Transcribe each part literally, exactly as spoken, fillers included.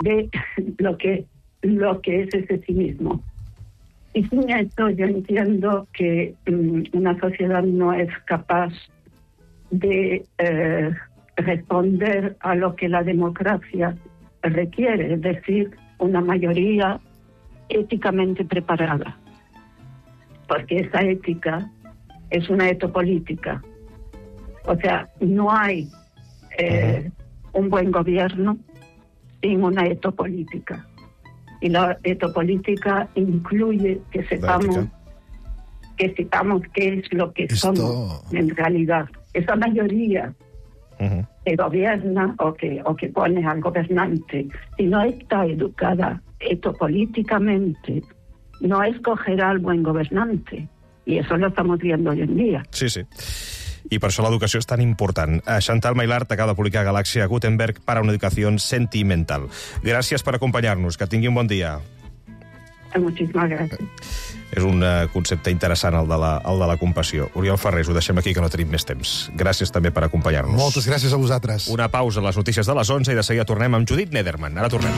de lo que, lo que es ese cinismo. Y sin esto yo entiendo que um, una sociedad no es capaz de eh, responder a lo que la democracia requiere, es decir, una mayoría éticamente preparada. Porque esa ética es una etopolítica. O sea, no hay eh, un buen gobierno sin una etopolítica. Y la etopolítica incluye que sepamos, que sepamos qué es lo que Esto... somos en realidad. Esa mayoría uh-huh. que gobierna o que, o que pone al gobernante, si no está educada etopolíticamente, no escogerà el buen gobernante. I això lo estamos viendo hoy en día. Sí, sí. I per això l'educació és tan important. Chantal Maillart acaba de publicar Galàxia Gutenberg para una educación sentimental. Gràcies per acompanyar-nos. Que tingui un bon dia. Moltíssimes gràcies. És un uh, concepte interessant, el de, la, el de la compassió. Oriol Ferrés, ho deixem aquí, que no tenim més temps. Gràcies també per acompanyar-nos. Moltes gràcies a vosaltres. Una pausa a les notícies de les onze i de seguida tornem amb Judit Nederman. Ara tornem.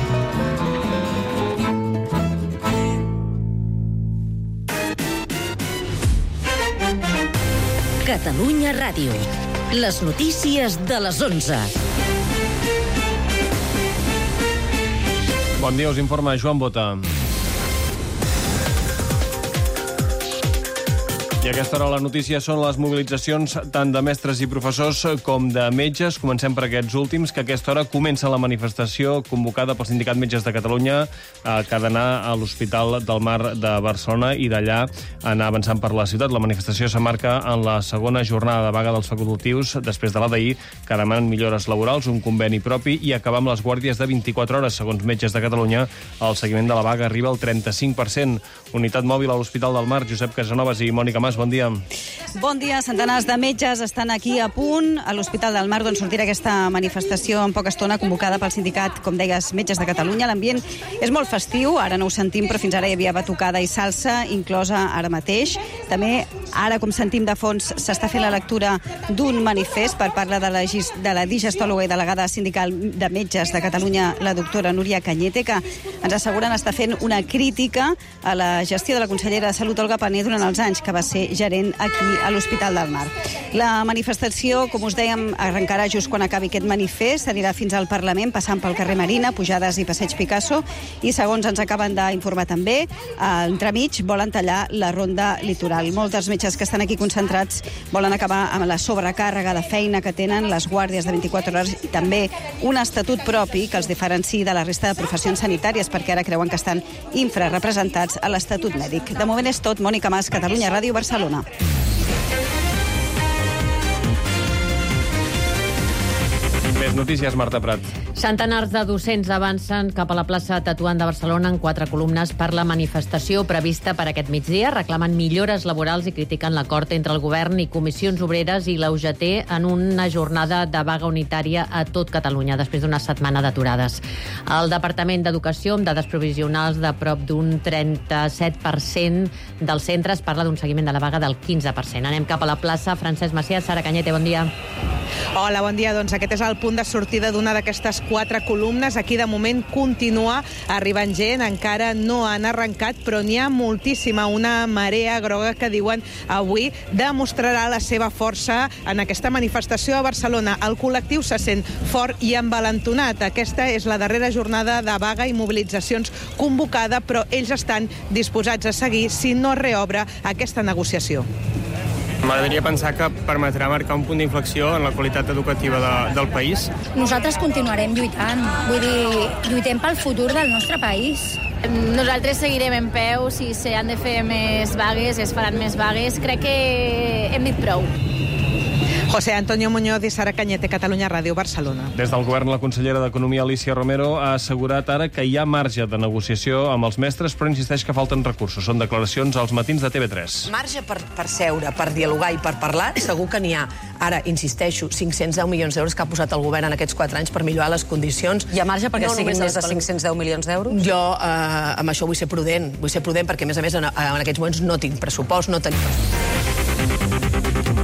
Catalunya Ràdio. Les notícies de les onze. Bon dia, us informa Joan Bota. I a aquesta hora la notícia són les mobilitzacions tant de mestres i professors com de metges. Comencem per aquests últims, que a aquesta hora comença la manifestació convocada pel Sindicat Metges de Catalunya, eh, que ha d'anar a l'Hospital del Mar de Barcelona i d'allà anar avançant per la ciutat. La manifestació s'emmarca en la segona jornada de vaga dels facultatius després de la d'ahir, que demanen millores laborals, un conveni propi i acabar amb les guàrdies de vint-i-quatre hores. Segons Metges de Catalunya, el seguiment de la vaga arriba al trenta-cinc per cent. Unitat mòbil a l'Hospital del Mar, Josep Casanovas i Mònica Mas, bon dia. Bon dia. Centenars de metges estan aquí a punt a l'Hospital del Mar d'on sortirà aquesta manifestació en poca estona convocada pel sindicat, com deies, Metges de Catalunya. L'ambient és molt festiu, ara no ho sentim, però fins ara hi havia batucada i salsa, inclosa ara mateix. També, ara, com sentim de fons, s'està fent la lectura d'un manifest per parlar de la, de la digestòloga i delegada sindical de Metges de Catalunya, la doctora Núria Cañete, que ens asseguren estar fent una crítica a la gestió de la consellera de Salut, Olga Pané, durant els anys que va ser gerent aquí a l'Hospital del Mar. La manifestació, com us dèiem, arrencarà just quan acabi aquest manifest, anirà fins al Parlament, passant pel carrer Marina, Pujades i Passeig Picasso, i segons ens acaben d'informar també, entremig volen tallar la ronda litoral. Molts dels metges que estan aquí concentrats volen acabar amb la sobrecàrrega de feina que tenen les guàrdies de vint-i-quatre hores i també un estatut propi que els diferenciï de la resta de professions sanitàries, perquè ara creuen que estan infrarepresentats a l'Estatut Mèdic. De moment és tot. Mònica Mas, Catalunya Ràdio, Barcelona. Més notícies, Marta Prat. Centenars de docents avancen cap a la plaça Tetuan de Barcelona en quatre columnes per la manifestació prevista per aquest migdia. Reclamen millores laborals i critiquen l'acord entre el govern i comissions obreres i la U G T en una jornada de vaga unitària a tot Catalunya, després d'una setmana d'aturades. El Departament d'Educació, amb dades provisionals de prop d'un trenta-set per cent dels centres, parla d'un seguiment de la vaga del quinze per cent. Anem cap a la plaça Francesc Macià. Sara Cañete, bon dia. Hola, bon dia. Doncs aquest és el punt de sortida d'una d'aquestes quatre columnes. Aquí, de moment, continua arribant gent. Encara no han arrencat, però n'hi ha moltíssima. Una marea groga que diuen avui demostrarà la seva força en aquesta manifestació a Barcelona. El col·lectiu se sent fort i envalentonat. Aquesta és la darrera jornada de vaga i mobilitzacions convocada, però ells estan disposats a seguir si no reobre aquesta negociació. M'agradaria pensar que permetrà marcar un punt d'inflexió en la qualitat educativa de, del país. Nosaltres continuarem lluitant, vull dir, lluitem pel futur del nostre país. Nosaltres seguirem en peu, si s'han de fer més vagues, es faran més vagues. Crec que hem dit prou. José Antonio Muñoz i Sara Cañete, Catalunya Ràdio, Barcelona. Des del govern, la consellera d'Economia, Alícia Romero, ha assegurat ara que hi ha marge de negociació amb els mestres, però insisteix que falten recursos. Són declaracions als matins de T V tres. Marge per, per seure, per dialogar i per parlar, segur que n'hi ha. Ara, insisteixo, cinc-cents deu milions d'euros que ha posat el govern en aquests quatre anys per millorar les condicions. Hi ha marge perquè no siguin més de cinc-cents deu milions d'euros? Jo eh, amb això vull ser prudent. Vull ser prudent perquè, a més a més, en, en aquests moments no tinc pressupost, no tenim pressupost.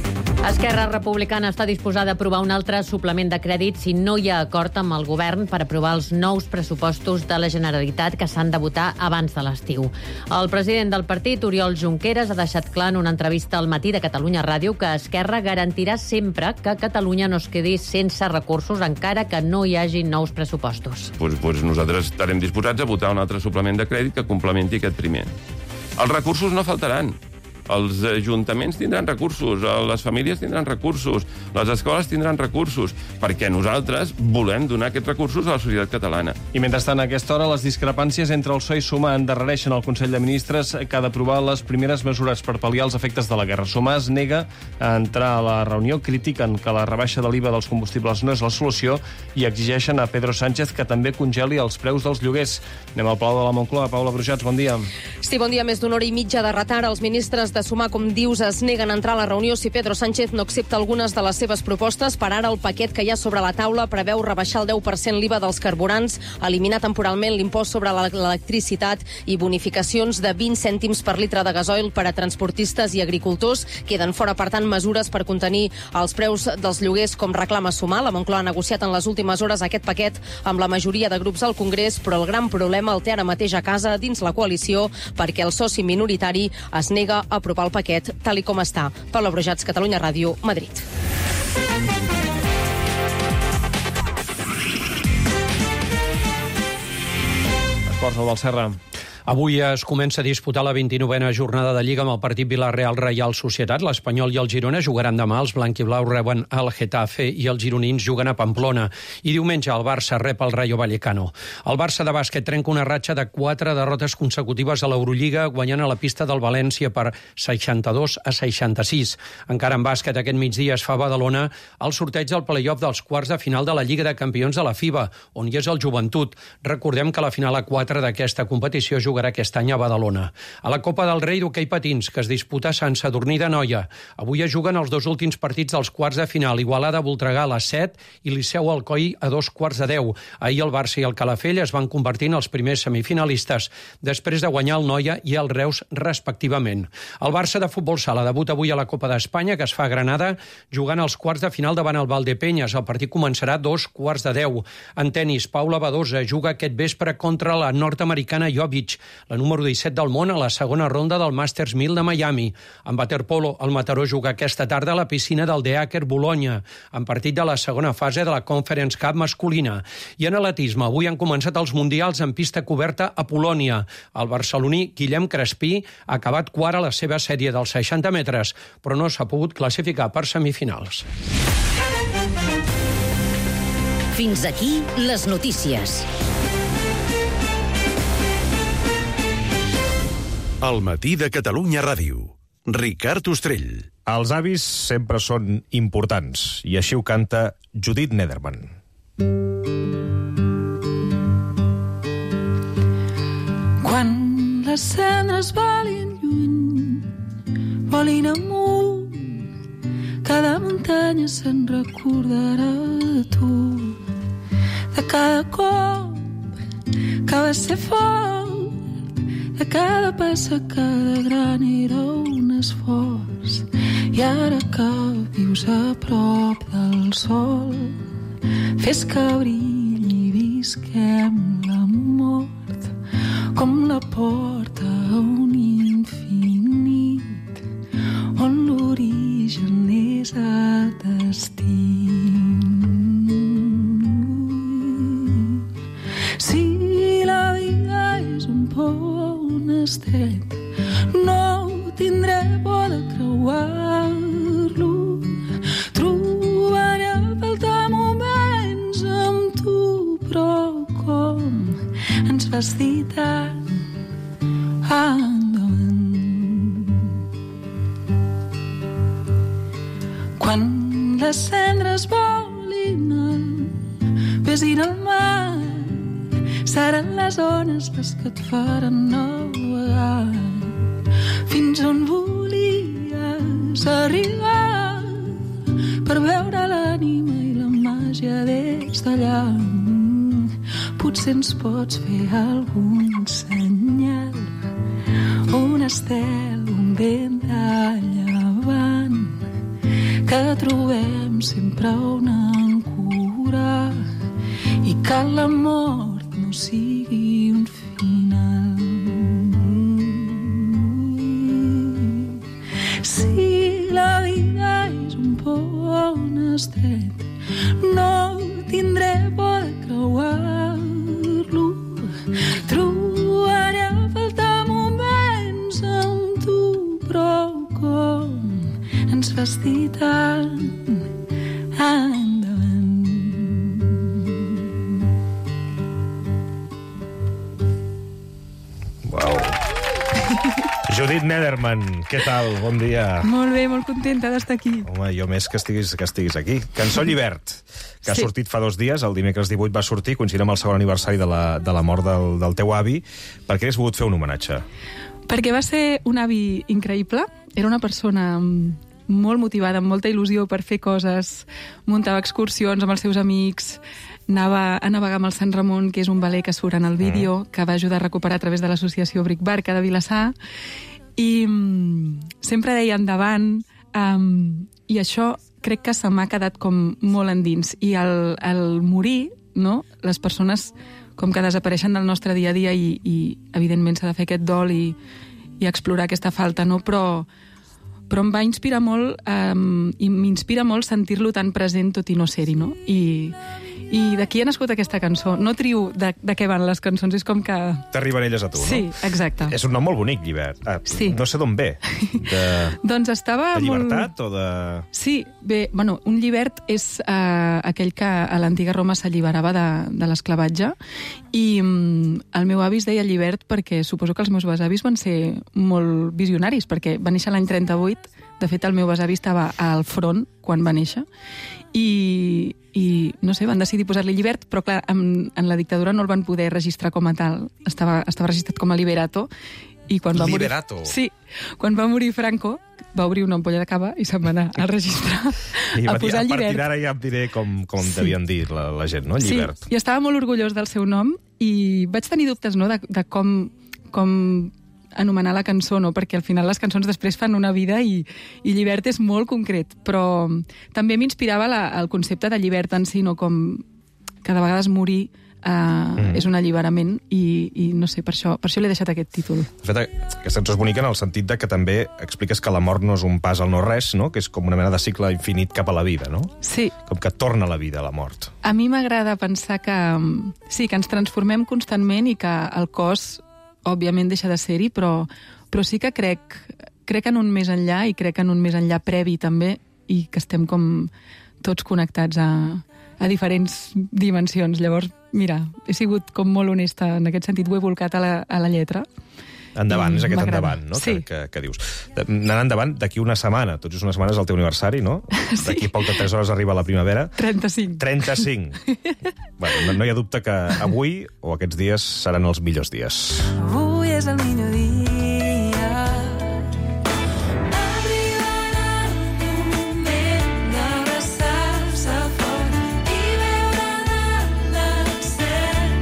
Esquerra Republicana està disposada a aprovar un altre suplement de crèdit si no hi ha acord amb el govern per aprovar els nous pressupostos de la Generalitat que s'han de votar abans de l'estiu. El president del partit, Oriol Junqueras, ha deixat clar en una entrevista al Matí de Catalunya Ràdio que Esquerra garantirà sempre que Catalunya no es quedi sense recursos encara que no hi hagi nous pressupostos. Pues, pues nosaltres estarem disposats a votar un altre suplement de crèdit que complementi aquest primer. Els recursos no faltaran. Els ajuntaments tindran recursos, les famílies tindran recursos, les escoles tindran recursos, perquè nosaltres volem donar aquests recursos a la societat catalana. I mentrestant, a aquesta hora, les discrepàncies entre el P S O E i Sumar endarrereixen el Consell de Ministres que ha d'aprovar les primeres mesures per pal·liar els efectes de la guerra. Sumar es nega a entrar a la reunió, critiquen que la rebaixa de l'I V A dels combustibles no és la solució i exigeixen a Pedro Sánchez que també congeli els preus dels lloguers. Anem al Palau de la Moncloa. Paula Brujats, bon dia. Sí, bon dia. Més d'una hora i mitja de retard. Els ministres de Sumar, com dius, es neguen a entrar a la reunió si Pedro Sánchez no accepta algunes de les seves propostes. Per ara, el paquet que hi ha sobre la taula preveu rebaixar el deu per cent l'I V A dels carburants, eliminar temporalment l'impost sobre l'electricitat i bonificacions de vint cèntims per litre de gasoil per a transportistes i agricultors. Queden fora, per tant, mesures per contenir els preus dels lloguers, com reclama Sumar. La Moncloa ha negociat en les últimes hores aquest paquet amb la majoria de grups al Congrés, però el gran problema el té ara mateix a casa, dins la coalició, perquè el soci minoritari es nega a apropar el paquet tal i com està. Paula Brujats, Catalunya Ràdio, Madrid. Esports, el del Serra. Avui es comença a disputar la vint-i-novena jornada de Lliga amb el partit Villarreal-Reial Societat. L'Espanyol i el Girona jugaran demà, els blanquiblaus reben el Getafe i els gironins juguen a Pamplona. I diumenge el Barça rep el Rayo Vallecano. El Barça de bàsquet trenca una ratxa de quatre derrotes consecutives a l'Eurolliga, guanyant a la pista del València per seixanta-dos a seixanta-sis. Encara en bàsquet, aquest migdia es fa a Badalona el sorteig del play-off dels quarts de final de la Lliga de Campions de la FIBA, on hi és el Joventut. Recordem que la final a quatre d'aquesta competició jugarà aquest any a Badalona. A la Copa del Rei d'hoquei patins, que es disputa a Sant Sadurní d'Anoia. Avui es juguen els dos últims partits dels quarts de final. Igualada-Voltregà a les set i Liceu-Alcoi a dos quarts de deu. Ahir el Barça i el Calafell es van convertir en els primers semifinalistes, després de guanyar el Noia i el Reus, respectivament. El Barça de futbol sala debuta avui a la Copa d'Espanya, que es fa a Granada, jugant els quarts de final davant el Valdepeñas. El partit començarà a dos quarts de deu. En tenis, Paula Badosa juga aquest vespre contra la nord-americana Jovic, la número disset del món, a la segona ronda del Masters mil de Miami. En waterpolo, el Mataró juga aquesta tarda a la piscina del De Aker Bolonya, en partit de la segona fase de la Conference Cup masculina. I en atletisme, avui han començat els mundials en pista coberta a Polònia. El barceloní Guillem Crespí ha acabat quart a la seva sèrie dels seixanta metres, però no s'ha pogut classificar per semifinals. Fins aquí les notícies. El matí de Catalunya Ràdio. Ricard Ostrell. Els avis sempre són importants, i així ho canta Judith Nederman. Quan les cendres volin lluny, volin amunt, cada muntanya se'n recordarà de tu, de cada cop que va ser fort, de cada passa, cada gran era un esforç. I ara que vius a prop del sol, fes que brilli i visquem la mort com la porta a un infinit on l'origen és a destí. Si la vida és un pont estret, no tindré por de creuar-lo. Trobaré a faltar moments amb tu, però com ens vas dir tant endavant. Quan les cendres volin al besin al mar, seran les ones les que et faran navegar fins on volies arribar per veure l'ànima i la màgia des d'allà. Potser ens pots fer algun senyal, un estel, un vent de llevant que trobem sempre una cura i que la mort no sigui un final. Si la vida és un pont estret, no tindré por de creuar-lo. Trobaré a faltar moments amb tu, però com ens fas dir tant endavant. Uau. Judit Nederman, què tal? Bon dia. Molt bé, molt contenta d'estar aquí. Home, jo més que estiguis, que estiguis aquí. Cançó Llibert, que ha Sí. sortit fa dos dies, el dimecres divuit va sortir, coincidint amb el segon aniversari de la, de la mort del, del teu avi. Per què has volgut fer un homenatge? Perquè va ser un avi increïble. Era una persona molt motivada, amb molta il·lusió per fer coses. Muntava excursions amb els seus amics, anava a navegar amb el Sant Ramon, que és un veler que surt en el vídeo, mm. que va ajudar a recuperar a través de l'associació Bric Barca de Vilassar. I um, sempre deia endavant, um, i això crec que se m'ha quedat com molt endins. I al, al morir, no?, les persones com que desapareixen del nostre dia a dia i, i evidentment s'ha de fer aquest dol i, i explorar aquesta falta, no? Però, però em va inspirar molt, um, i m'inspira molt sentir-lo tan present tot i no ser-hi, no? I, i d'aquí ha nascut aquesta cançó. No trio de, de què van les cançons, és com que... T'arriben elles a tu, sí, no? Sí, exacte. És un nom molt bonic, Llibert. Ah, sí. No sé d'on ve. De, doncs estava de llibertat molt... o de... Sí, bé, bueno, un llibert és uh, aquell que a l'antiga Roma s'alliberava de, de l'esclavatge, i um, el meu avi es deia Llibert perquè suposo que els meus besavis van ser molt visionaris, perquè va néixer l'any trenta-vuit. De fet, el meu besavi estava al front quan va néixer, i, i no sé, van decidir posar-li Llibert, però clar, en, en la dictadura no el van poder registrar com a tal, estava, estava registrat com a Liberato, i quan va Liberato? morir... Sí, quan va morir Franco, va obrir una ampolla de cava i se'n va anar a registrar, I a va dir, posar a Llibert. partir d'ara ja em diré com, com Sí. devien dir la, la gent, no? Llibert. Sí, i estava molt orgullós del seu nom, i vaig tenir dubtes, no?, de, de com, com anomenar la cançó, no? Perquè al final les cançons després fan una vida i, i Llibert és molt concret, però també m'inspirava la, el concepte de llibert en si, no? Com que de vegades morir eh, mm. és un alliberament i, i no sé, per això, per això l'he deixat aquest títol. De fet, aquesta cançó és bonica en el sentit de que també expliques que la mort no és un pas al no-res, no? Que és com una mena de cicle infinit cap a la vida, no? Sí. Com que torna a la vida, la mort. A mi m'agrada pensar que sí, que ens transformem constantment i que el cos òbviament deixa de ser-hi, però, però sí que crec, crec en un més enllà i crec en un més enllà previ també, i que estem com tots connectats a, a diferents dimensions. Llavors, mira, he sigut com molt honesta en aquest sentit, ho he volcat a la, a la lletra. Endavant, és aquest m'agrada. endavant, no? Sí. Que, que, que dius. Anant endavant, d'aquí una setmana, tot just una setmana és el teu aniversari, no? Sí. D'aquí poc de tres hores arriba la primavera. trenta-cinc. trenta-cinc. Bueno, no, no hi ha dubte que avui o aquests dies seran els millors dies. Avui és el millor dia. Arribarà el moment d'abraçar-se fort i veure dalt del cel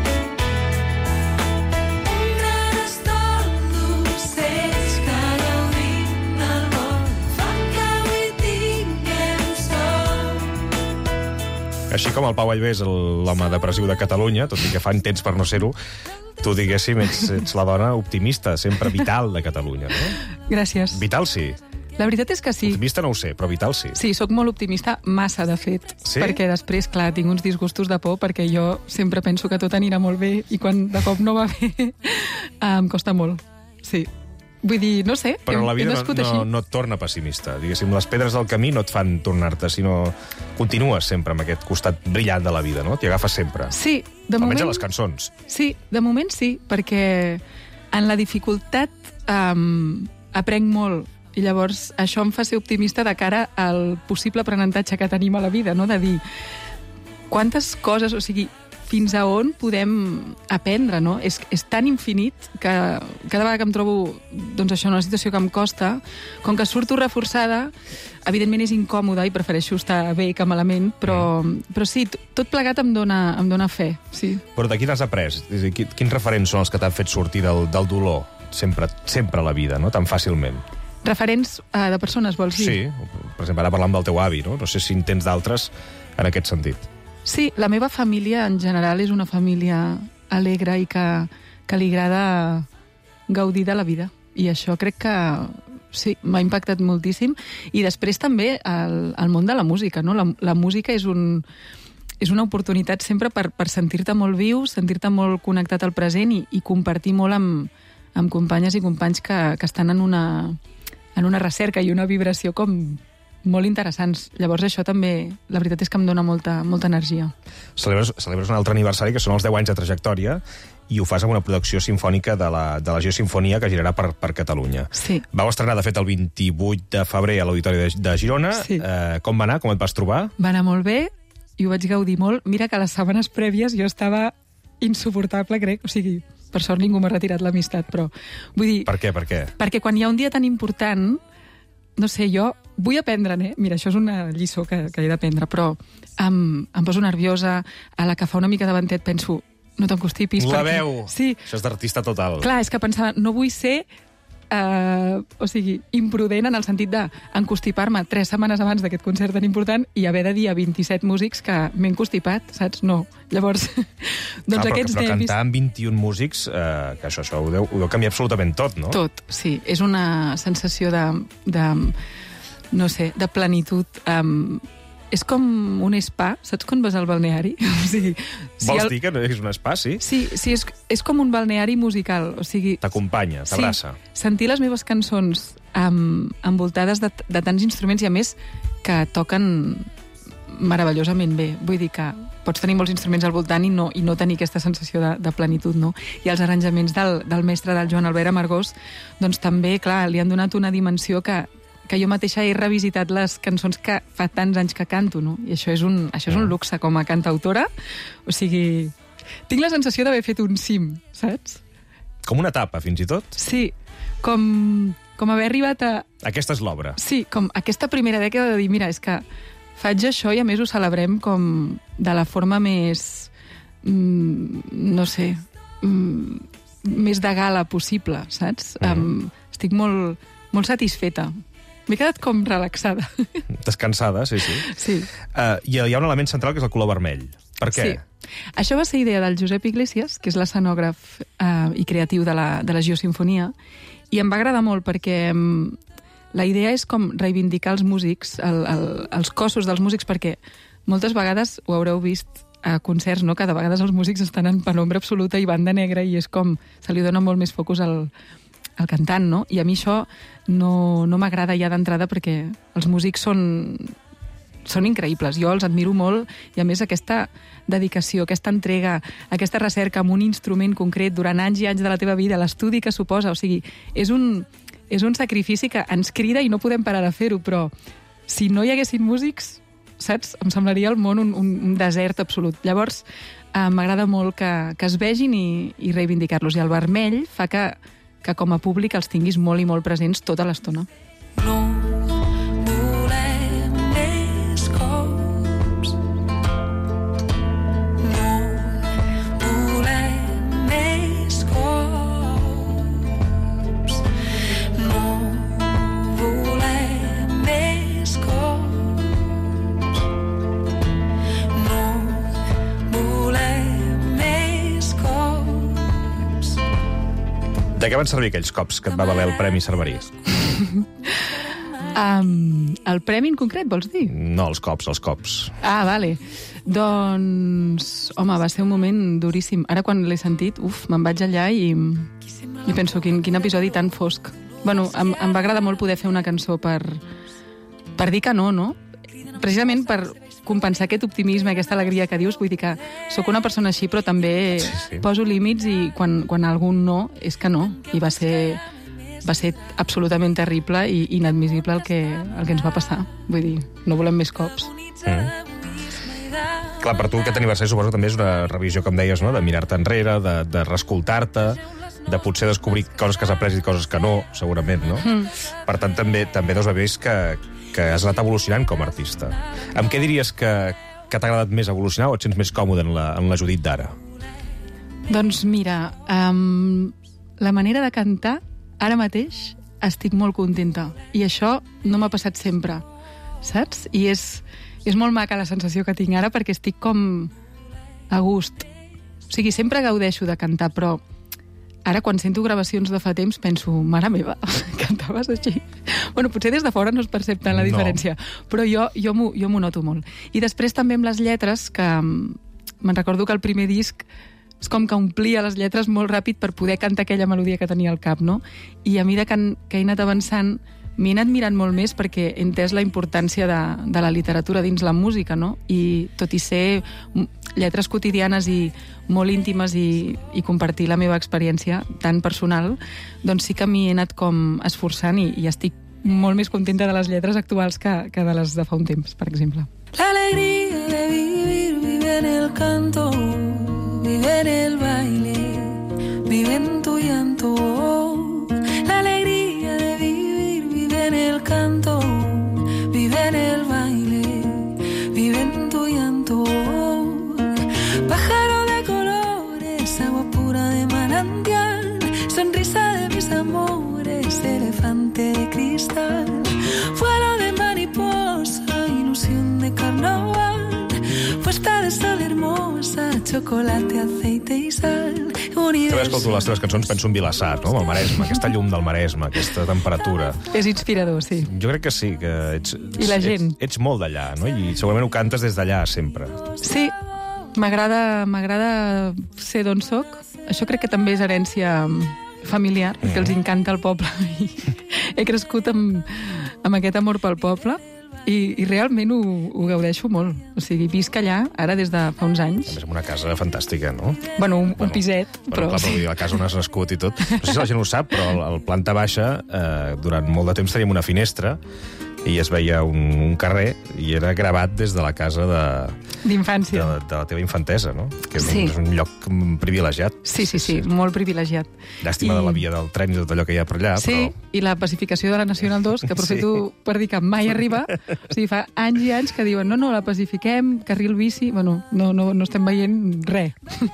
un gran estol d'ocells que gaudint del vol fan que avui tinguem sort. Així com el Pau Allbé és l'home depressiu de Catalunya, tot i que fan temps per no ser-ho, tu, diguéssim, ets, ets la dona optimista, sempre vital de Catalunya, no? Gràcies. Vital sí. La veritat és que sí. Optimista no ho sé, però vital sí. Sí, sóc molt optimista, massa, de fet. Sí? Perquè després, clar, tinc uns disgustos de por, perquè jo sempre penso que tot anirà molt bé i quan de cop no va bé em costa molt. Sí. Vull dir, no sé, Però he, la vida he no, nascut no, així. no et torna pessimista. Diguéssim, les pedres del camí no et fan tornar-te, sinó continues sempre amb aquest costat brillant de la vida, no? T'hi agafes sempre. Sí, de Almenys moment... a les cançons. Sí, de moment sí, perquè en la dificultat um, aprenc molt, i llavors això em fa ser optimista de cara al possible aprenentatge que tenim a la vida, no? De dir quantes coses, o sigui, fins a on podem aprendre, no? És, és tan infinit que cada vegada que em trobo, doncs això, en una situació que em costa, com que surto reforçada, evidentment és incòmode i prefereixo estar bé que malament, però, mm. però sí, tot plegat em dona, em dona fe, sí. Però de qui n'has après? És a dir, quins referents són els que t'han fet sortir del, del dolor sempre, sempre a la vida, no? Tan fàcilment? Referents uh, de persones, vols dir? Sí, per exemple, ara parlant del teu avi, no? No sé si en tens d'altres en aquest sentit. Sí, la meva família en general és una família alegre i que, que li agrada gaudir de la vida. I això crec que sí, m'ha impactat moltíssim. I després també el, el món de la música, no? La, la música és un... és una oportunitat sempre per, per sentir-te molt viu, sentir-te molt connectat al present i, i compartir molt amb, amb companyes i companys que, que estan en una, en una recerca i una vibració com molt interessants. Llavors això també, la veritat és que em dona molta, molta energia. Celebres, celebres un altre aniversari, que són els deu anys de trajectòria, i ho fas amb una producció sinfònica de la, de la Geosinfonia, que girarà per, per Catalunya. Sí. Vau estrenar, de fet, el vint-i-vuit de febrer a l'Auditori de, de Girona. Sí. Eh, com va anar? Com et vas trobar? Va anar molt bé, i ho vaig gaudir molt. Mira que les setmanes prèvies jo estava insuportable, crec. O sigui, per sort ningú m'ha retirat l'amistat, però vull dir... Per què, per què? Perquè quan hi ha un dia tan important, no sé, jo vull aprendre'n, eh? Mira, això és una lliçó que, que he d'aprendre, però em, em poso nerviosa, a la que fa una mica de ventet penso, no t'encostipis. La perquè... veu! Sí. Això és d'artista total. Clar, és que pensava, no vull ser... Uh, o sigui, imprudent en el sentit d'encostipar-me tres setmanes abans d'aquest concert tan important i haver de dir a vint-i-set músics que m'he encostipat, saps? No. Llavors, doncs Clar, però, aquests però nervis... cantar amb vint-i-un músics, eh, que això, això ho, deu, ho deu canviar absolutament tot, no? Tot, sí. És una sensació de, de no sé, de plenitud. Um, és com un spa, saps quan vas al balneari? O sigui, si Vols el... dir que no és un spa, sí? Sí, sí és, és com un balneari musical. O sigui, t'acompanya, t'abraça. Sí, sentir les meves cançons um, envoltades de, de tants instruments i, a més, que toquen meravellosament bé. Vull dir que pots tenir molts instruments al voltant i no, i no tenir aquesta sensació de, de plenitud, no? I els arranjaments del, del mestre, del Joan Albert Amargós, doncs també, clar, li han donat una dimensió que que jo mateixa he revisitat les cançons que fa tants anys que canto, no? I això és un, això és un luxe com a cantautora. O sigui, tinc la sensació d'haver fet un cim, saps? Com una etapa, fins i tot? Sí, com, com haver arribat a... Aquesta és l'obra. Sí, com aquesta primera dècada de dir, mira, és que faig això i a més ho celebrem com de la forma més, mm, no sé, mm, més de gala possible, saps? Mm. Um, estic molt, molt satisfeta. M'he quedat com relaxada. Descansada, sí, sí. Sí. Uh, I hi ha un element central que és el color vermell. Per què? Sí. Això va ser idea del Josep Iglesias, que és l'escenògraf uh, i creatiu de la, de la Geosinfonia, i em va agradar molt perquè um, la idea és com reivindicar els músics, el, el, els cossos dels músics, perquè moltes vegades ho haureu vist a concerts, no? Que de vegades els músics estan en penombra absoluta i banda negra i és com se li dona molt més focus al el cantant, no? I a mi això no, no m'agrada ja d'entrada perquè els músics són, són increïbles. Jo els admiro molt i, a més, aquesta dedicació, aquesta entrega, aquesta recerca amb un instrument concret durant anys i anys de la teva vida, l'estudi que suposa, o sigui, és un, és un sacrifici que ens crida i no podem parar de fer-ho, però si no hi haguessin músics, saps? Em semblaria el món un, un, un desert absolut. Llavors, eh, m'agrada molt que, que es vegin i, i reivindicar-los. I el vermell fa que que com a públic els tinguis molt i molt presents tota l'estona. No volem més cops. No volem més cops. No volem més cops. No volem més cops. De què van servir aquells cops que et va valer el Premi Cerverí? Um, el premi en concret, vols dir? No, els cops, els cops. Ah, vale. Doncs, home, va ser un moment duríssim. Ara, quan l'he sentit, uf, me'n vaig allà i, i penso, quin, quin episodi tan fosc. Bueno, em, em va agradar molt poder fer una cançó per, per dir que no, no? Precisament per compensar aquest optimisme, aquesta alegria que dius. Vull dir que sóc una persona així, però també sí, sí. poso límits i quan, quan algun no, és que no. I va ser, va ser absolutament terrible i inadmissible el que, el que ens va passar. Vull dir, no volem més cops. Mm. Clar, per tu aquest aniversari suposo també és una revisió, com deies, no? De mirar-te enrere, de, de reescoltar-te, de potser descobrir coses que has après i coses que no, segurament, no? Mm. Per tant, també, també doncs, ha vist que, que has anat evolucionant com a artista. Amb què diries que, que t'ha agradat més evolucionar o et sents més còmode en la, en la Judit d'ara? Doncs mira, um, la manera de cantar ara mateix estic molt contenta. I això no m'ha passat sempre, saps? I és, és molt maca la sensació que tinc ara perquè estic com a gust. O sigui, sempre gaudeixo de cantar, però ara quan sento gravacions de fa temps penso, mare meva, cantaves així. Bueno, potser des de fora no es percep tant la No. diferència, però jo, jo m'ho jo m'ho noto molt. I després també amb les lletres, que me'n recordo que el primer disc és com que omplia les lletres molt ràpid per poder cantar aquella melodia que tenia al cap, no? I a mesura que, que he anat avançant m'he anat mirant molt més perquè he entès la importància de, de la literatura dins la música, no? I tot i ser lletres quotidianes i molt íntimes i, i compartir la meva experiència tan personal, doncs sí que m'hi he anat com esforçant i, i estic molt més contenta de les lletres actuals que, que de les de fa un temps, per exemple. La alegría de vivir vive en el canto, vive en el baile, vive en tu llanto. La alegría de vivir vive en el canto, vive en el baile, vive en tu llanto. Pájaro de colores, agua pura de manantial, sonrisa de mis amores, elefante de cristal, vuelo de mariposa, ilusión de carnaval, puesta de sol hermosa, chocolate, aceite y sal. Sempre escolto les teves cançons, penso en Vilassar, no? El Maresme, aquesta llum del Maresme, aquesta temperatura. És inspirador, sí. Jo crec que sí, que ets, I la gent. ets, ets molt d'allà, no? I segurament ho cantes des d'allà sempre. Sí, m'agrada m'agrada ser d'on soc. Això crec que també és herència familiar, mm. que els encanta el poble. I he crescut amb, amb aquest amor pel poble i, i realment ho, ho gaudeixo molt. O sigui, visc allà, ara des de fa uns anys. A més, amb una casa fantàstica, no? Bueno, un, bueno, un piset, bueno, però... Clar, sí. però la casa on has nascut i tot. No sé si la gent ho sap, però al planta baixa, eh, durant molt de temps teníem una finestra i es veia un, un carrer i era gravat des de la casa de, d'infància. de, de la teva infantesa, no? Que és, Sí. un, és un lloc privilegiat. Sí, sí, sí, molt privilegiat. Llàstima I- de la via del tren i tot allò que hi ha per allà, Sí, però... i la pacificació de la Nacional dos, que aprofito Sí. per dir que mai arriba. O sigui, fa anys i anys que diuen no, no, la pacifiquem, carril bici... Bueno, no, no, no estem veient res.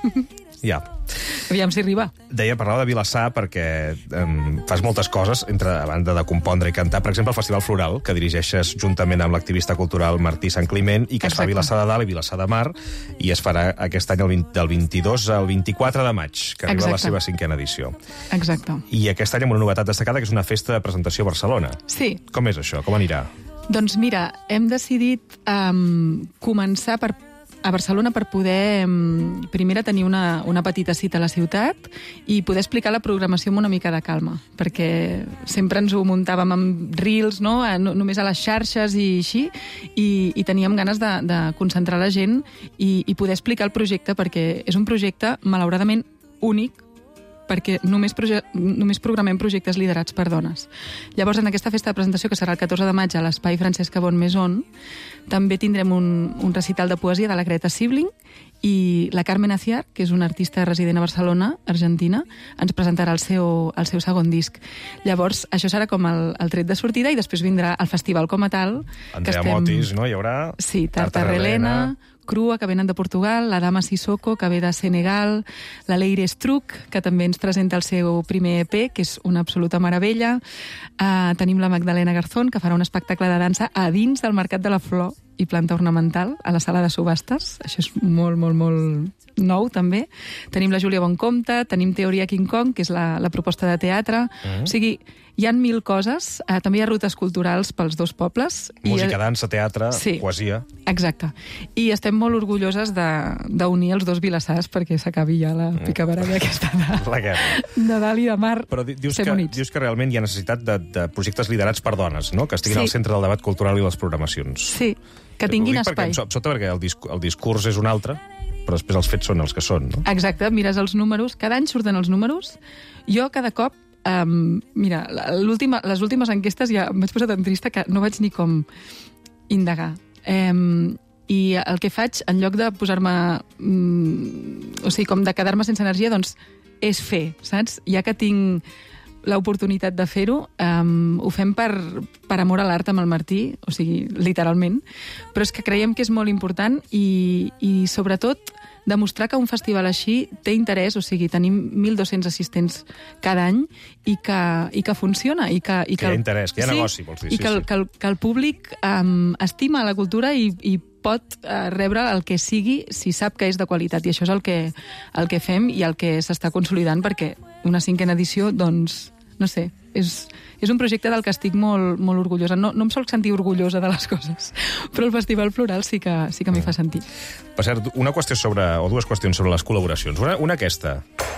Ja. Aviam si arriba. Deia, parlava de Vilassar perquè um, fas moltes coses, entre, a banda de compondre i cantar. Per exemple, el Festival Floral, que dirigeixes juntament amb l'activista cultural Martí Sant Climent i que es fa a Exacte. Vilassar de Dalt i Vilassar de Mar i es farà aquest any el vint, del vint-i-dos al vint-i-quatre de maig, que arriba a la Exacte. seva cinquena edició. Exacte. I aquest any amb una novetat destacada, que és una festa de presentació a Barcelona. Sí. Com és això? Com anirà? Doncs mira, hem decidit um, començar per a Barcelona per poder, um, primera, tenir una, una petita cita a la ciutat i poder explicar la programació amb una mica de calma, perquè sempre ens ho muntàvem amb reels, no? A, no només a les xarxes i així, i, i teníem ganes de, de concentrar la gent i, i poder explicar el projecte, perquè és un projecte, malauradament, únic, perquè només, només programem projectes liderats per dones. Llavors, en aquesta festa de presentació, que serà el catorze de maig a l'Espai Francesca Bon Maison, també tindrem un, un recital de poesia de la Greta Sibling i la Carmen Aciar, que és una artista resident a Barcelona, Argentina, ens presentarà el seu, el seu segon disc. Llavors, això serà com el, el tret de sortida i després vindrà el festival com a tal. Andrea estem... Motis, no? Hi haurà... Sí, Tartarrelena, Crua, que venen de Portugal, la Dama Sissoko, que ve de Senegal, la Leire Struc, que també ens presenta el seu primer E P, que és una absoluta meravella. Uh, tenim la Magdalena Garzón, que farà un espectacle de dansa a dins del Mercat de la Flor i Planta Ornamental, a la sala de subhastes. Això és molt, molt, molt nou, també. Tenim la Júlia Boncompte, tenim Teoria King Kong, que és la, la proposta de teatre. Mm. O sigui, hi han mil coses. Uh, també hi ha rutes culturals pels dos pobles. Música, I, dansa, teatre, sí. poesia... Exacte. I estem molt orgulloses d'unir els dos Vilassars perquè s'acabi ja la picabaralla aquesta de, La guerra. de dalt i de mar. Però di- dius Ser que, units. dius que realment hi ha necessitat de, de projectes liderats per dones, no? Que estiguin Sí. al centre del debat cultural i les programacions. Sí, que tinguin Ho dic perquè espai. em so- em sobta perquè el, disc, el discurs és un altre, però després els fets són els que són, no? Exacte, mires els números, cada any surten els números. Jo cada cop, um, mira, l'última, les últimes enquestes ja m'he posat tan trista que no vaig ni com indagar. Um, I el que faig, en lloc de posar-me... Um, o sigui, com de quedar-me sense energia, doncs és fer, saps? Ja que tinc l'oportunitat de fer-ho, um, ho fem per, per amor a l'art amb el Martí, o sigui, literalment, però és que creiem que és molt important i, i sobretot demostrar que un festival així té interès, o sigui, tenim mil dos-cents assistents cada any i que, i que funciona. I que, i que hi ha interès, que hi ha sí, negoci, vols dir. I Sí, que, el, sí. que, el, que el públic um, estima la cultura i, i pot uh, rebre el que sigui si sap que és de qualitat. I això és el que, el que fem i el que s'està consolidant, perquè una cinquena edició, doncs, no sé, és, és un projecte del que estic molt, molt orgullosa. No, no em soc sentir orgullosa de les coses, però el Festival Floral sí que, sí que m'hi fa sentir. Per cert, una qüestió sobre, o dues qüestions sobre les col·laboracions. Una, una aquesta.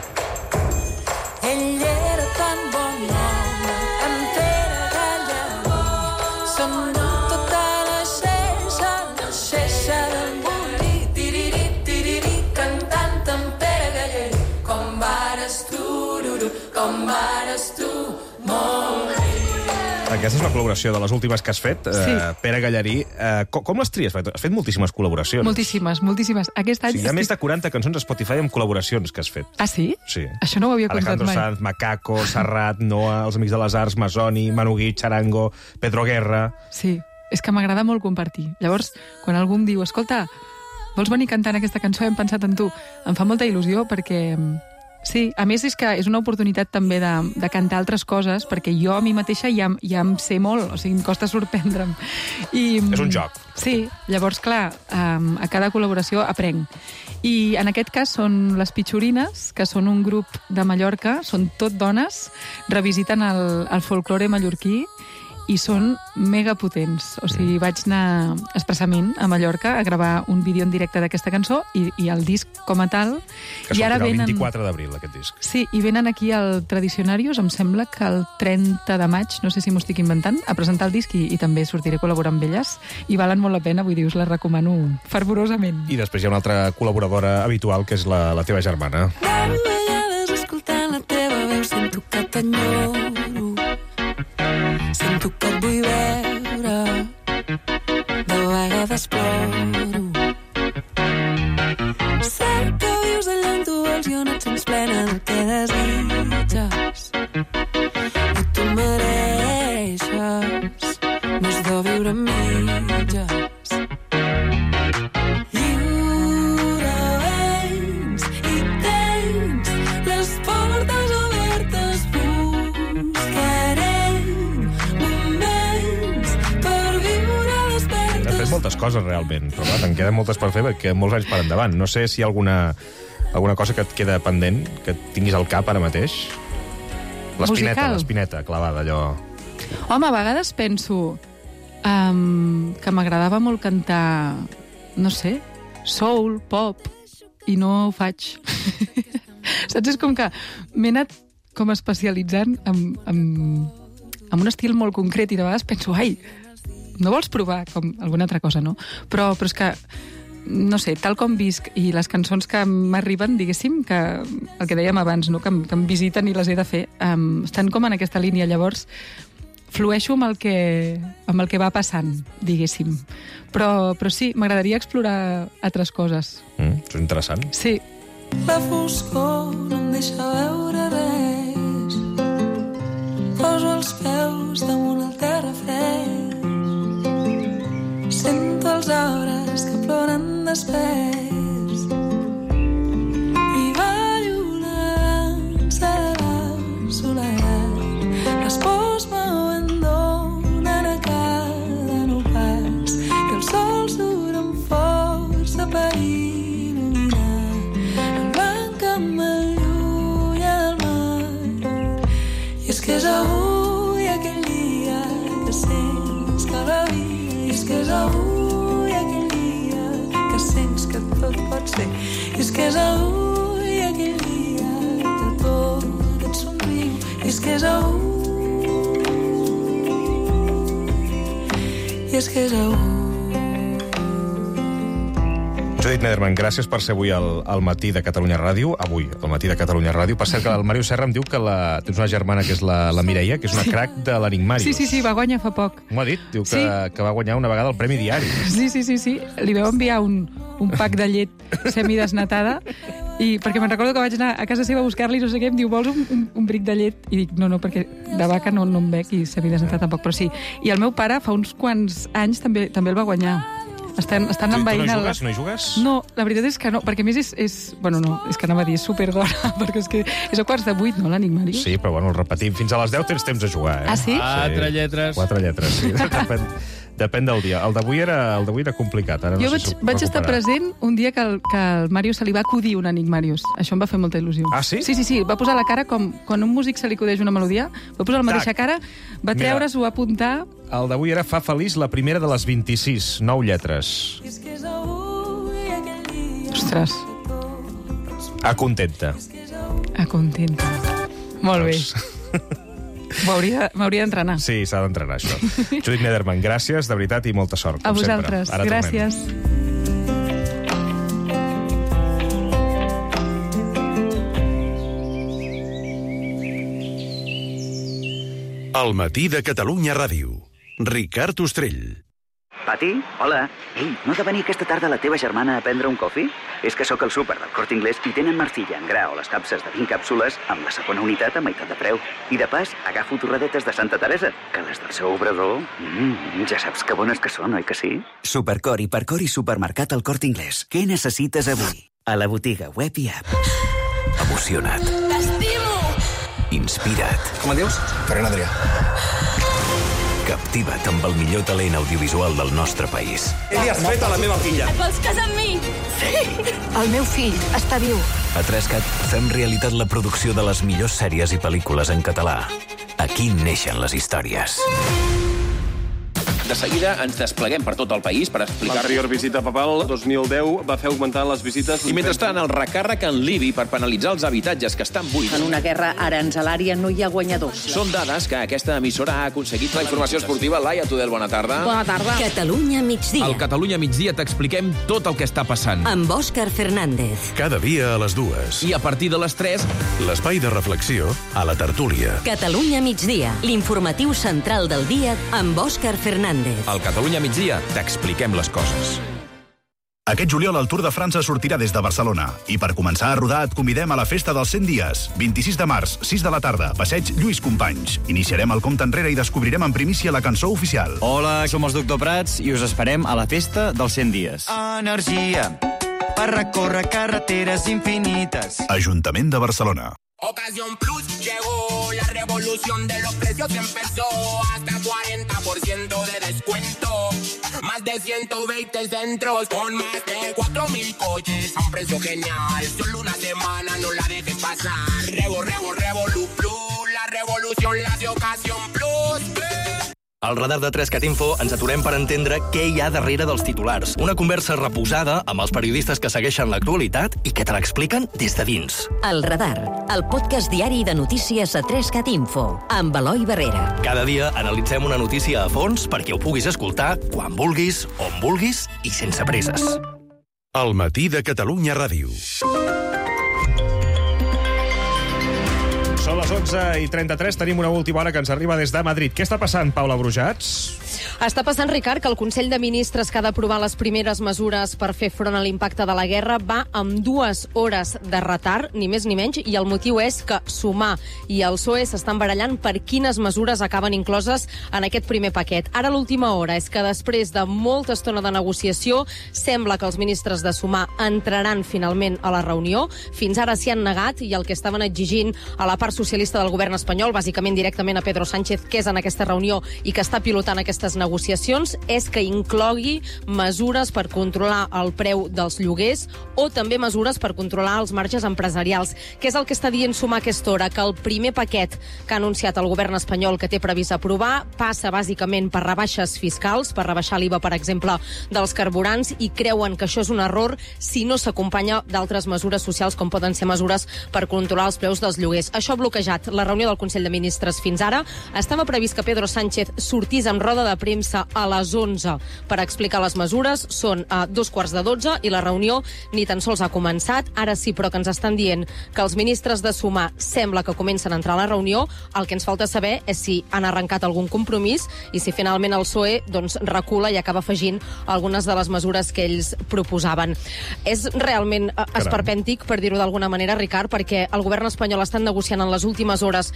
Ell era tan bon home, en Pere Gallaró. Som tota la xeixa, la xeixa del molí. Tiriri, tiriri, cantant en Pere Gallaró. Com vares tu, ruru, com vares tu, molt bé. Aquesta és una col·laboració de les últimes que has fet, Sí. eh, Pere Gallarí. Eh, com, com les tries? Has fet moltíssimes col·laboracions. Moltíssimes, moltíssimes. Aquest O any... sigui, hi ha estic- més de quaranta cançons a Spotify amb col·laboracions que has fet. Ah, sí? Sí. Això no ho havia comptat Alejandro mai. Sanz, Macaco, Serrat, Noa, Els Amics de les Arts, Masoni, Manu Guix, Charango, Pedro Guerra... Sí, és que m'agrada molt compartir. Llavors, quan algú em diu, escolta, vols venir cantant aquesta cançó? Hem pensat en tu. Em fa molta il·lusió perquè... Sí, a més és que és una oportunitat també de, de cantar altres coses, perquè jo a mi mateixa ja, ja em sé molt, o sigui, em costa sorprendre'm. I, És un joc. Sí, llavors, clar, um, a cada col·laboració aprenc. I en aquest cas són les Pitxorines, que són un grup de Mallorca, són tot dones, revisiten el, el folklore mallorquí, i són mega potents. O sigui, vaig anar expressament a Mallorca a gravar un vídeo en directe d'aquesta cançó i, i el disc com a tal. Que I ara sortirà el venen... vint-i-quatre d'abril, aquest disc. Sí, i venen aquí al Tradicionarius, em sembla que el trenta de maig, no sé si m'ho estic inventant, a presentar el disc i, i també sortiré a col·laborar amb elles. I valen molt la pena, vull dir, us la recomano fervorosament. I després hi ha una altra col·laboradora habitual, que és la, la teva germana. De vegades escoltant la teva veu sento que t'enyoro. Sento que et vull veure. De vegades ploro. Sé que vius allà on tu vols i on et sents plena del que desitges. I tu mereixes. No has de viure amb mitges. Lliure vens i tens les portes obertes. Buscaré moments per viure despertes. Has fet moltes coses, realment, però clar, te'n queden moltes per fer perquè molts anys per endavant. No sé si hi ha alguna, alguna cosa que et queda pendent, que et tinguis al cap ara mateix. L'espineta, Musical? l'espineta clavada, allò... Home, a vegades penso um, que m'agradava molt cantar, no sé, soul, pop, i no ho faig. Saps? És com que m'he anat com especialitzant en, en, en un estil molt concret i de vegades penso, ai, no vols provar com alguna altra cosa, no? Però, però és que, no sé, tal com visc i les cançons que m'arriben, diguéssim, que el que dèiem abans, no? que, em, que em visiten i les he de fer, um, estan com en aquesta línia. Llavors, flueixo amb el que, amb el que va passant, diguéssim. Però, però sí, m'agradaria explorar altres coses. Mm, això és interessant. Sí. La foscor no em deixa veure res. Poso els peus damunt el terra fresc. Sento els arbres que ploren despers. I ballo una dansa de la soledat. Les pors m'abandonen a cada nou pas. I el sol surt amb força per il·luminar el blanc que m'allunya del mar. I és que és avui aquell dia que sents que la vida. I és que és avui aquell dia que sents que tot pot ser. I és que és avui aquell dia que tot et somriu. I és que és avui. I és que és avui. Judit Nederman, gràcies per ser avui al, al matí de Catalunya Ràdio. Avui, al matí de Catalunya Ràdio. Per cert, que el Màrius Serra em diu que la, tens una germana que és la, la Mireia, que és una Sí. crac de l'Enigmàrius. Sí, sí, sí, va guanyar fa poc. M'ho ha dit, diu que, Sí. que va guanyar una vegada el Premi Diari. Sí, sí, sí, sí. Li veu enviar un, un pack de llet semidesnatada i perquè me'n recordo que vaig anar a casa seva a buscar-li, no sé què, em diu, vols un, un, un bric de llet? I dic, no, no, perquè de vaca no, no em bec i semidesnatada tampoc, però sí. I el meu pare fa uns quants anys també també el va guanyar. Estan, estan Tu, tu envaint... no hi el- jugues? No hi jugues? No, la veritat és que no, perquè a més és... és bueno, no, és que anava a dir super d'hora, perquè és que és a quarts de vuit, no, l'Enigmàrius? Sí, però bueno, el repetim. Fins a les deu tens temps a jugar, eh? Ah, sí? Quatre lletres. Quatre lletres, sí. Depèn, depèn del dia. El d'avui era, el d'avui era complicat. Ara no Jo sé vaig, si ho vaig estar recuperarà. present un dia que el, que el Màrius se li va acudir un Enigmàrius. Això em va fer molta il·lusió. Ah, sí? Sí, sí, sí. Va posar la cara com quan un músic se li acudeix una melodia, va posar la mateixa Tac. cara, va Mira. treure's, ho va apuntar... El d'avui era Fa feliç la primera de les vint-i-sis. Nou lletres. Ostres, Acontenta. acontenta. Molt bé. M'hauria m'hauria d'entrenar. Sí, s'ha d'entrenar, això. Judit Nederman, gràcies, de veritat, i molta sort, com A vosaltres. sempre. Ara tornem. Gràcies. El matí de Catalunya Ràdio. Ricard Ostrell. Pati, hola. Ei, no ha de venir aquesta tarda la teva germana a prendre un coffee? És que sóc al súper del Corte Inglés i tenen marcilla en gra o les capses de vint càpsules amb la segona unitat a meitat de preu. I de pas, agafo torradetes de Santa Teresa, que les del seu obrador... Mm, ja saps que bones que són, oi que sí? Supercor i Percor i Supermercat al Corte Inglés. Què necessites avui? A la botiga web i app. Emociona't. T'estimo! Inspira't. Com et dius? Ferran Adrià. Captiva't amb el millor talent audiovisual del nostre país. Què li has fet a la meva filla? Et vols casar amb mi? Sí! El meu fill està viu. A Trescat fem realitat la producció de les millors sèries i pel·lícules en català. Aquí neixen les històries. De seguida ens despleguem per tot el país per explicar... L'anterior visita papal, dos mil deu, va fer augmentar les visites... I mentrestant, el recàrrec en l'I B I per penalitzar els habitatges que estan buits. En una guerra aranzelària no hi ha guanyadors. Són dades que aquesta emissora ha aconseguit. La informació esportiva, Laia Tudel, bona tarda. Bona tarda. Catalunya migdia. Al Catalunya migdia t'expliquem tot el que està passant. Amb Òscar Fernández. Cada dia a les dues. I a partir de les tres... L'espai de reflexió a la tertúlia. Catalunya migdia. L'informatiu central del dia amb Òscar Fernández. Al Catalunya migdia t'expliquem les coses. Aquest juliol el Tour de França sortirà des de Barcelona. I per començar a rodar et convidem a la festa dels cent dies. vint-i-sis de març, sis de la tarda, passeig Lluís Companys. Iniciarem el compte enrere i descobrirem en primícia la cançó oficial. Hola, som els Doctor Prats i us esperem a la festa dels cent dies. Energia per recórrer carreteres infinites. Ajuntament de Barcelona. Ocasión Plus llegó, la revolución de los precios empezó, hasta cuarenta por ciento de descuento, más de ciento veinte centros, con más de cuatro mil coches a un precio genial, solo una semana no la dejes pasar, Revo, Revo, Revolu Plus, la revolución la de Ocasión Plus. Al radar de Trescat Info ens aturem per entendre què hi ha darrere dels titulars. Una conversa reposada amb els periodistes que segueixen l'actualitat i que te l'expliquen des de dins. El Radar, el podcast diari de notícies a Trescat Info, amb Eloi Barrera. Cada dia analitzem una notícia a fons perquè ho puguis escoltar quan vulguis, on vulguis i sense presses. El matí de Catalunya Ràdio. Són les onze i trenta-tres, tenim una última hora que ens arriba des de Madrid. Què està passant, Paula Brujats? Està passant, Ricard, que el Consell de Ministres que ha d'aprovar les primeres mesures per fer front a l'impacte de la guerra va amb dues hores de retard, ni més ni menys, i el motiu és que Sumar i el P S O E s'estan barallant per quines mesures acaben incloses en aquest primer paquet. Ara l'última hora és que després de molta estona de negociació sembla que els ministres de Sumar entraran finalment a la reunió. Fins ara s'hi han negat i el que estaven exigint a la part socialista del govern espanyol, bàsicament directament a Pedro Sánchez, que és en aquesta reunió i que està pilotant aquestes negociacions, és que inclogui mesures per controlar el preu dels lloguers o també mesures per controlar els marges empresarials. Què és el que està dient Sumar a aquesta hora? Que el primer paquet que ha anunciat el govern espanyol que té previst aprovar passa bàsicament per rebaixes fiscals, per rebaixar l'I V A, per exemple, dels carburants, i creuen que això és un error si no s'acompanya d'altres mesures socials, com poden ser mesures per controlar els preus dels lloguers. Això ha bloquejat la reunió del Consell de Ministres fins ara. Estava previst que Pedro Sánchez sortís amb roda de premsa a les onze per explicar les mesures. Són a dos quarts de dotze i la reunió ni tan sols ha començat. Ara sí, però que ens estan dient que els ministres de Sumar sembla que comencen a entrar a la reunió. El que ens falta saber és si han arrencat algun compromís i si finalment el P S O E doncs, recula i acaba afegint algunes de les mesures que ells proposaven. És realment esperpèntic, per dir-ho d'alguna manera, Ricard, perquè el govern espanyol està negociant en les últimes hores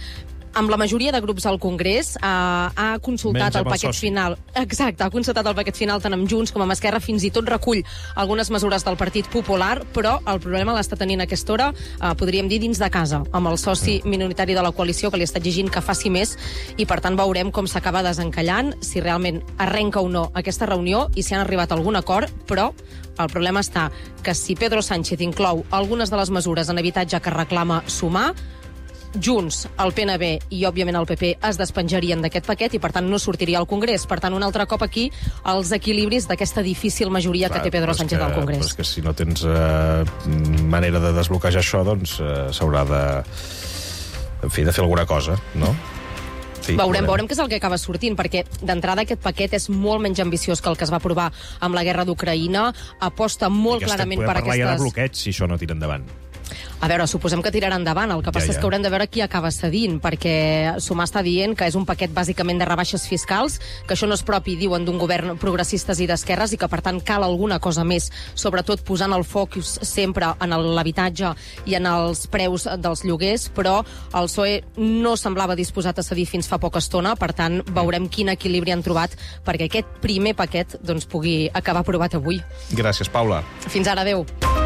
amb la majoria de grups al Congrés, eh, ha consultat el paquet final. Exacte, ha consultat el paquet final tant amb Junts com amb Esquerra, fins i tot recull algunes mesures del Partit Popular, però el problema l'està tenint a aquesta hora, eh, podríem dir, dins de casa, amb el soci minoritari de la coalició que li està exigint que faci més, i per tant veurem com s'acaba desencallant, si realment arrenca o no aquesta reunió i si han arribat a algun acord, però el problema està que si Pedro Sánchez inclou algunes de les mesures en habitatge que reclama Sumar, Junts, el P N B i, òbviament, el P P es despenjarien d'aquest paquet i, per tant, no sortiria al Congrés. Per tant, un altre cop aquí, els equilibris d'aquesta difícil majoria Clar, que té Pedro Sánchez que, al Congrés. Però és que si no tens eh, manera de desbloquejar això, doncs eh, s'haurà de, en fi, de fer alguna cosa, no? Sí, veurem, veurem què és el que acaba sortint, perquè d'entrada aquest paquet és molt menys ambiciós que el que es va aprovar amb la guerra d'Ucraïna, aposta molt clarament per aquestes... Podem parlar ja de bloqueig si això no tira endavant. A veure, suposem que tirarà endavant. El que passa ja, ja. és que haurem de veure qui acaba cedint, perquè Sumar està dient que és un paquet bàsicament de rebaixes fiscals, que això no és propi, diuen, d'un govern progressistes i d'esquerres, i que, per tant, cal alguna cosa més, sobretot posant el focus sempre en l'habitatge i en els preus dels lloguers, però el P S O E no semblava disposat a cedir fins fa poca estona, per tant, veurem quin equilibri han trobat perquè aquest primer paquet doncs, pugui acabar aprovat avui. Gràcies, Paula. Fins ara, adeu.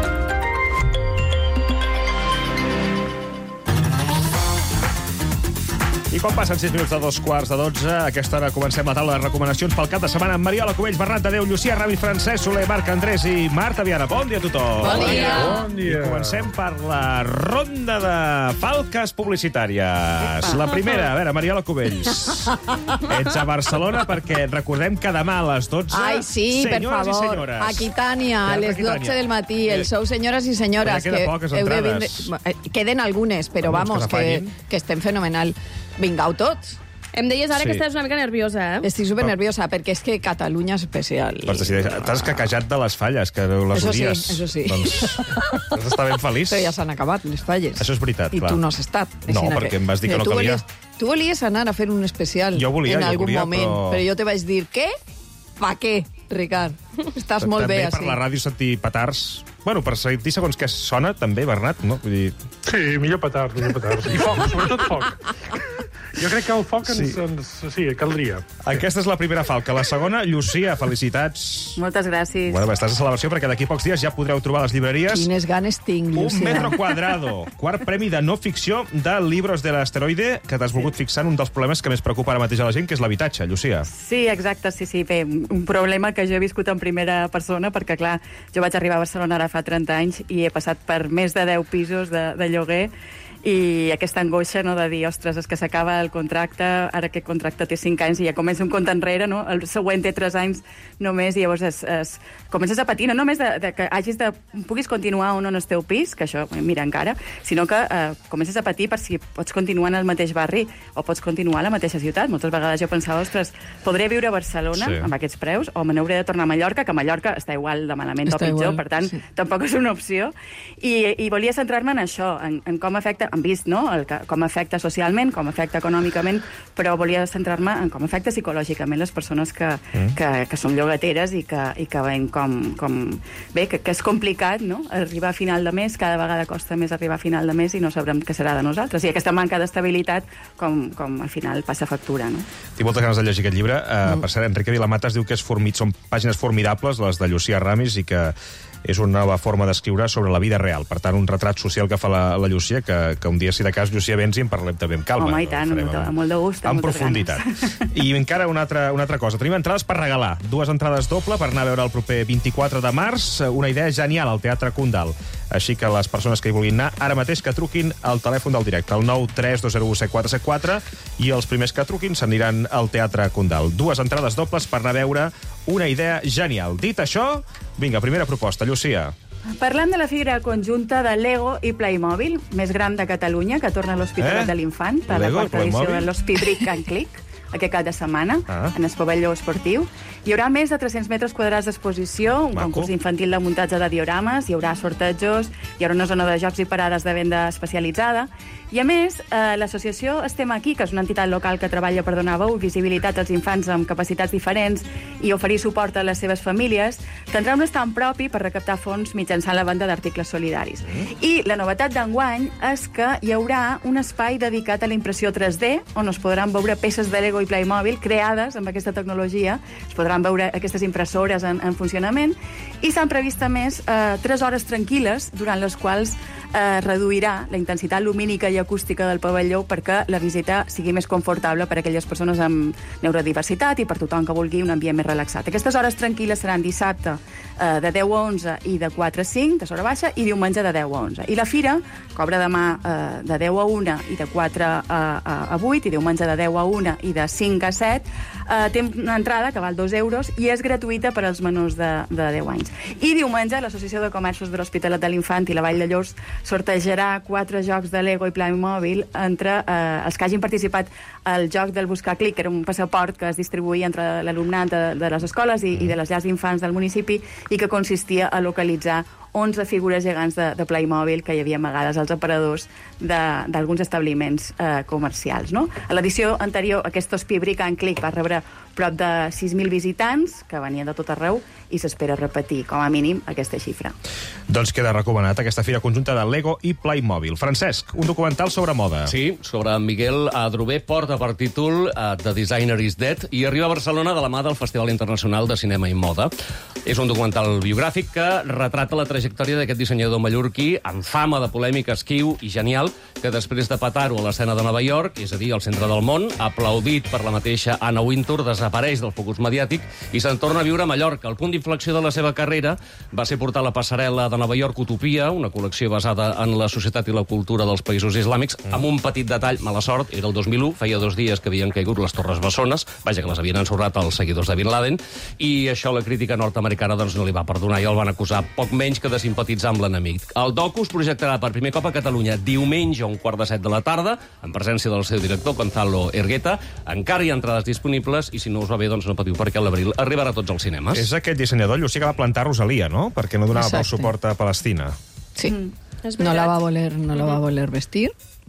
I quan passen sis minuts de dos quarts de dotze, a aquesta hora comencem la taula de recomanacions pel cap de setmana amb Mariola Cubells, Bernat Adéu, Llucia Rami, Francesc Soler, Marc Andrés i Marta Viana. Bon dia a tothom. Bon dia. Bon dia. I comencem per la ronda de falques publicitàries. La primera, a veure, Mariola Cubells. Ets a Barcelona perquè recordem que demà a les dotze... Ai, sí, per favor. Aquitània, a les dotze del matí. El sou, senyores i senyores. Queden poques entrades. Queden algunes, però vamos, que, que estem fenomenal. Vingueu tots. Em deies ara Sí. que estàs una mica nerviosa, eh? Estic super nerviosa, perquè és que Catalunya és especial. Però t'has caquejat de les falles, que les Això sí, odies. això sí. Doncs has d'estar ben feliç. Però ja s'han acabat, les falles. Això és veritat, I clar. tu no has estat. No, Així perquè que- em vas dir que no tu calia. Volies, tu volies anar a fer un especial Jo volia, en jo algun volia, moment, però- però jo te vaig dir, què? Pa què, Ricard? Estàs molt també bé, per així. la ràdio sentir petards. Bueno, per sentir segons què sona, també, Bernat, no? Vull dir... Sí, millor petards, millor petards. I foc, sobretot foc. Jo crec que el foc ens, Sí. ens, sí, caldria. Aquesta és la primera falca. La segona, Llucia, felicitats. Moltes gràcies. Bueno, estàs a celebració perquè d'aquí a pocs dies ja podreu trobar a les llibreries Quines ganes tinc, Un Llucia. metro quadrado. Quart premi de no ficció de Libros de l'Asteroide, que t'has volgut fixar en un dels problemes que més preocupa ara mateix a la gent, que és l'habitatge, Llucia. Sí, exacte, sí, sí. Bé, un problema que jo he viscut en primera persona, perquè, clar, jo vaig arribar a Barcelona ara fa trenta anys i he passat per més de deu pisos de, de lloguer, i aquesta angoixa, no?, de dir, ostres, és que s'acaba el contracte, ara aquest contracte té cinc anys i ja comença un compte enrere, no?, el següent té tres anys només, i llavors es, es, comences a patir, no només de, de que hagis de, puguis continuar o no en el teu pis, que això, mira, encara, sinó que eh, comences a patir per si pots continuar en el mateix barri o pots continuar a la mateixa ciutat. Moltes vegades jo pensava, ostres, podré viure a Barcelona Sí. amb aquests preus, o me n'hauré de tornar a Mallorca, que Mallorca està igual de malament o Està pitjor, igual, per tant, sí. tampoc és una opció. I, i volia centrar-me en això, en, en com afecta, han vist, no?, el, que- com afecta socialment, com afecta econòmicament, però volia centrar-me en com afecta psicològicament les persones que, Mm. que, que són llogateres i que, i que veiem com, com... Bé, que, que és complicat, no?, arribar a final de mes, cada vegada costa més arribar a final de mes i no sabrem què serà de nosaltres. I aquesta manca d'estabilitat, com, com al final passa factura, no? Tinc moltes ganes de llegir aquest llibre. Uh, per cert, Enrique Vilamatas diu que és formit, són pàgines formidables, les de Llucia Ramis, i que és una nova forma d'escriure sobre la vida real. Per tant, un retrat social que fa la, la Llucia, que, que un dia, si de cas, Llucia, vens i en parlem també amb calma. Home, i tant, Farem amb, amb molt de gust. amb moltes profunditat. ganes. I encara una altra, una altra cosa. Tenim entrades per regalar. Dues entrades doble per anar a veure el proper vint-i-quatre de març. Una idea genial al Teatre Condal. Així que les persones que hi vulguin anar, ara mateix que truquin al telèfon del directe, el nou tres dos zero u set quatre set quatre, i els primers que truquin s'aniran al Teatre Condal. Dues entrades dobles per anar a veure una idea genial. Dit això, vinga, primera proposta, Llucia. Parlem de la fira conjunta de Lego i Playmobil, més gran de Catalunya, que torna a l'Hospitalet Eh? de l'Infant, per Lego la i quarta edició Playmobil? de l'Hospibrick and Click, aquest cap de setmana, Ah. en el pavelló esportiu. Hi haurà més de tres-cents metres quadrats d'exposició, un Maco. concurs infantil de muntatge de diorames, hi haurà sortejos, hi haurà una zona de jocs i parades de venda especialitzada, I, a més, eh, l'associació Estem Aquí, que és una entitat local que treballa per donar veu i visibilitat als infants amb capacitats diferents i oferir suport a les seves famílies, tindrà un estand propi per recaptar fons mitjançant la venda d'articles solidaris. Mm. I la novetat d'enguany és que hi haurà un espai dedicat a la impressió tres D, on es podran veure peces de Lego i Playmobil creades amb aquesta tecnologia. Es podran veure aquestes impressores en, en funcionament, i s'han previst, a més, eh, tres hores tranquil·les, durant les quals eh, reduirà la intensitat lumínica i acústica del pavelló perquè la visita sigui més confortable per a aquelles persones amb neurodiversitat i per tothom que vulgui un ambient més relaxat. Aquestes hores tranquil·les seran dissabte eh, de deu a onze i de quatre a cinc, de l'hora baixa, i diumenge de deu a onze. I la fira, que obre demà eh, de deu a una i de quatre a vuit, i diumenge de deu a una i de cinc a set, eh, té una entrada que val dos euros i és gratuïta per als menors de, de deu anys. I diumenge l'Associació de Comerços de l'Hospitalet de l'Infant i la Vall de Llos sortejarà quatre jocs de Lego i Playmobil entre eh, els que hagin participat al joc del Buscar Clic, que era un passaport que es distribuïa entre l'alumnat de, de les escoles i, i de les llars d'infants del municipi, i que consistia a localitzar onze figures gegants de, de Playmobil que hi havia amagades als aparadors d'alguns establiments eh, comercials. No? A l'edició anterior, aquest Hospi Brick and Click va rebre prop de sis mil visitants, que venien de tot arreu, i s'espera repetir, com a mínim, aquesta xifra. Doncs queda recomanat aquesta fira conjunta de Lego i Playmobil. Francesc, un documental sobre moda. Sí, sobre Miguel Adrover, porta per títol uh, The Designer is Dead, i arriba a Barcelona de la mà del Festival Internacional de Cinema i Moda. És un documental biogràfic que retrata la trajectòria d'aquest dissenyador mallorquí amb fama de polèmic, esquiu i genial, que després de petar-ho a l'escena de Nova York, és a dir, al centre del món, aplaudit per la mateixa Anna Wintour, desapareix del focus mediàtic i se'n torna a viure a Mallorca. El punt d'inflexió de la seva carrera va ser portar la passarel·la de Nova York Utopia, una col·lecció basada en la societat i la cultura dels països islàmics, mm. amb un petit detall, mala sort, era el dos mil u, feia dos dies que havien caigut les Torres Bessones, vaja, que les havien ensorrat els seguidors de Bin Laden, i això la crítica nord-americana doncs, no li va perdonar, i el van acusar poc menys que de simpatitzar amb l'enemic. El docu es projectarà per primer cop a Catalunya diumenge a un quart de set de la tarda, en presència del seu director, Gonzalo Ergueta. Encara hi ha entrades disponibles, i si no us va bé, doncs no patiu, perquè a l'abril arribarà a tots els cinemes. És aquest dissenyador, Llucia, que va plantar Rosalia, no? Perquè no donava prou suport a Palestina. Sí. Mm. No la va voler, no la va voler vestir,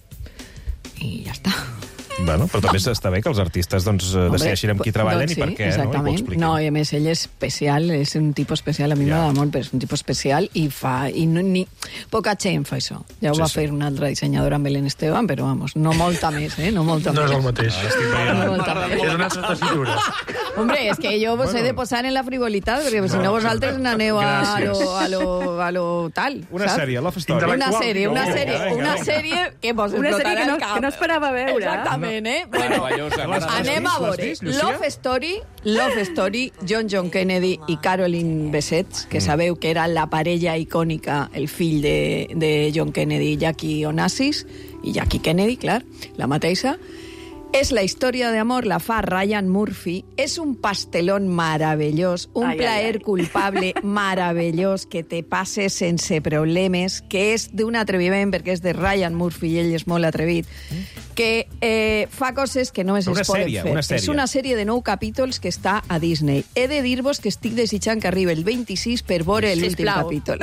i ja està. Bueno, però també està bé que els artistes doncs, decideixin amb qui treballen, doncs sí, i per què, exactament. No? I no, i a més, ell és especial, és un tipus especial, a mi ja. m'agrada molt, però és un tipus especial i fa... I no, ni, poca gent fa això. Ja ho sí, va sí. fer una altra dissenyadora amb Belén Esteban, però, vamos, no molta més, eh? No molta no més. és el mateix. No, no molta més. És una altra tessitura. Hombre, és que jo vos bueno. he de posar en la frivolitat, perquè no, si no vosaltres n'aneu a, a, lo, a, lo, a lo tal, Una saps? sèrie, Love Story. Una sèrie, una sèrie, una sèrie que vos explotarà el cap. Que no esperava veure. Exactament, eh? Bueno, anem a veure. Love Story, Love Story, John John Kennedy i Caroline Bessette, que sabeu que era la parella icònica, el fill de, de John Kennedy, Jackie Onassis, i Jackie Kennedy, clar, la mateixa. És la història d'amor, la fa Ryan Murphy. És un pastelón meravellós, un ai, plaer ai, ai. culpable meravellós que te passe sense problemes, que és d'un atreviment, perquè és de Ryan Murphy i ell és molt atrevit, que eh, fa coses que només es poden sèrie, fer. Una sèrie. És una sèrie de nou capítols que està a Disney. He de dir-vos que estic desitjant que arribi el vint-i-sis per veure l'últim capítol.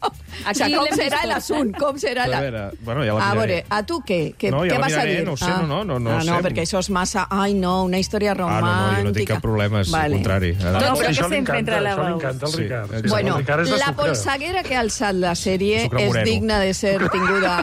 O sea, com serà l'assunt? Com serà la... Veure, bueno, ja a veure, a tu què? què no, ja què vas miraré, a dir? No ho sé, ah. no, no, no, ah, no, sé. perquè això és massa... Ai, no, una història romàntica. Ah, no, no, jo no tinc cap problema, és vale. el contrari. No, no, però que sempre entra la veu. Això m'encanta el Ricard. Sí. Sí, bueno, Ricard la polseguera que ha alçat la sèrie és digna de ser tinguda...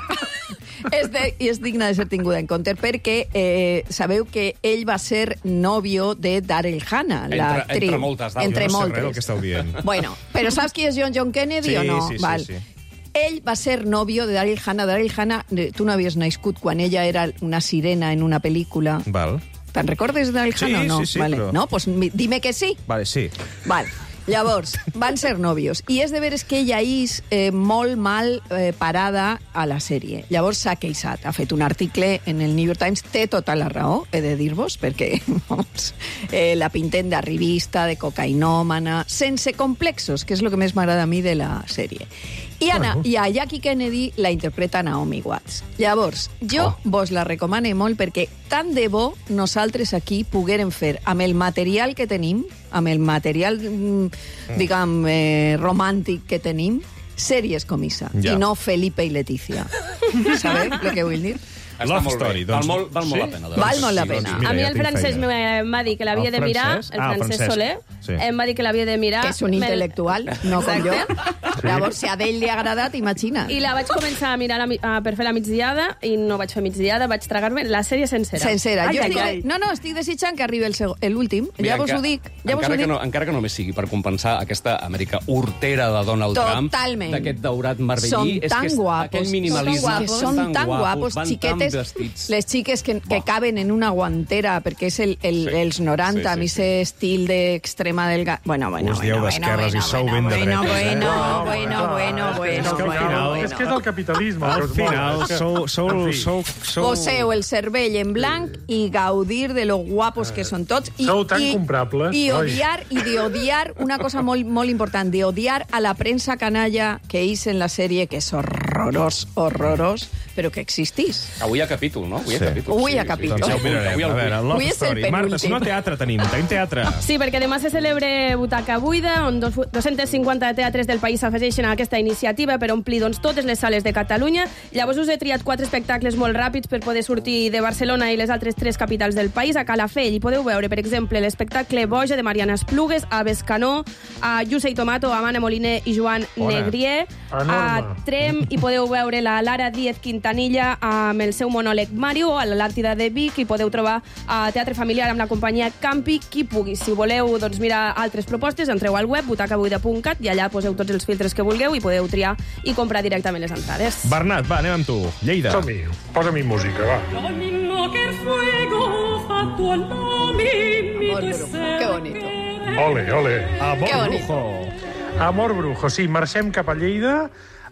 és, de, és digna de ser tinguda en compte perquè eh, sabeu que ell va ser novio de Daryl Hannah, l'actriu. Entre moltes, Daryl. Entre jo no moltes. sé res el que esteu dient. Bueno, però saps qui és John John Kennedy sí, o no? Sí, sí, Val. sí. Ell va ser novio de Daryl Hannah. Daryl Hannah, tu no havies nascut quan ella era una sirena en una pel·lícula. Val. Te'n recordes de Daryl sí, Hannah o no? Sí, sí, vale. però... No? Pues dime que sí. Vale, sí. Vale. Llavors, van ser nòvios. I és de veres que ella és eh, molt mal eh, parada a la sèrie. Llavors s'ha queixat. Ha fet un article en el New York Times. Té tota la raó, he de dir-vos, perquè vamos, eh, la pinten d'arribista, de cocainòmana, sense complexos, que és el que més m'agrada a mi de la sèrie. I, Anna, uh -huh. I a Jackie Kennedy la interpreta Naomi Watts. Llavors, jo oh. vos la recomane molt perquè tant de bo nosaltres aquí poguérem fer amb el material que tenim, amb el material, mm. diguem, eh, romàntic que tenim, sèries com Isa, ja. I no Felipe i Leticia. Sabeu el que vull dir? Love Story. Val molt, val molt la pena. Val molt la pena. A mi el francès em va dir que l'havia de mirar, el francès Soler, em va dir que l'havia de mirar. Que és un intel·lectual, no com jo. Llavors, si a ell li ha agradat, imagina. I la vaig començar a mirar per fer la migdiada i no vaig fer migdiada, vaig tragar-me la sèrie sencera. Sencera. Jo estic, no, no, estic desitjant que arribi l'últim. Ja vos ho dic. Encara que, no, encara que només sigui per compensar aquesta Amèrica hortera de Donald Trump, d'aquest daurat marbellí, és que aquell minimalisme... Són tan guapos, xiquetes, les xiques que, que caben en una guantera, perquè és el, el, sí, els noranta, amb sí, sí. aquest estil d'extrema del... Bueno, bueno, us dieu d'esquerres i sou ben de bueno, bueno, bueno, bueno, bueno, bueno. És que és el capitalisme. Al final, sou... Poseu el cervell en blanc i gaudir de lo guapos que són tots. Sou tan comprables. I odiar, i d'odiar, una cosa molt, molt important, d'odiar a la premsa canalla que és en la sèrie, que és horrorós, horrorós, però que existís. Avui hi ha capítol, no? Avui hi ha capítol. Avui hi ha capítol. Doncs ja ho mirarem. A veure, Love Story. Marta, si no teatre tenim, tenim teatre. Sí, perquè demà se celebre Butaca Buida, on dos-cents cinquanta teatres del país s'afegeixen a aquesta iniciativa per omplir doncs, totes les sales de Catalunya. Llavors us he triat quatre espectacles molt ràpids per poder sortir de Barcelona i les altres tres capitals del país. A Calafell hi podeu veure, per exemple, l'espectacle Boja de Mariana Esplugues, a Bescanó, a Lluça i Tomato, a Mana Moliner i Joan Bona. Negrier. A Trem hi podeu veure la Lara Díez Quintanilla amb el seu monòleg Mario, a l'Àrtida de Vic, i podeu trobar a Teatre Familiar amb la companyia Campi Qui Pugui. Si voleu doncs, mirar altres propostes, entreu al web butacabuida punt cat i allà poseu tots els filtres que vulgueu i podeu triar i comprar directament les entrades. Bernat, va, anem amb tu. Lleida. Som-hi, posa-mi música, va. Que bonito. Ole, ole. Amor Brujo. Amor Brujo, sí, marxem cap a Lleida,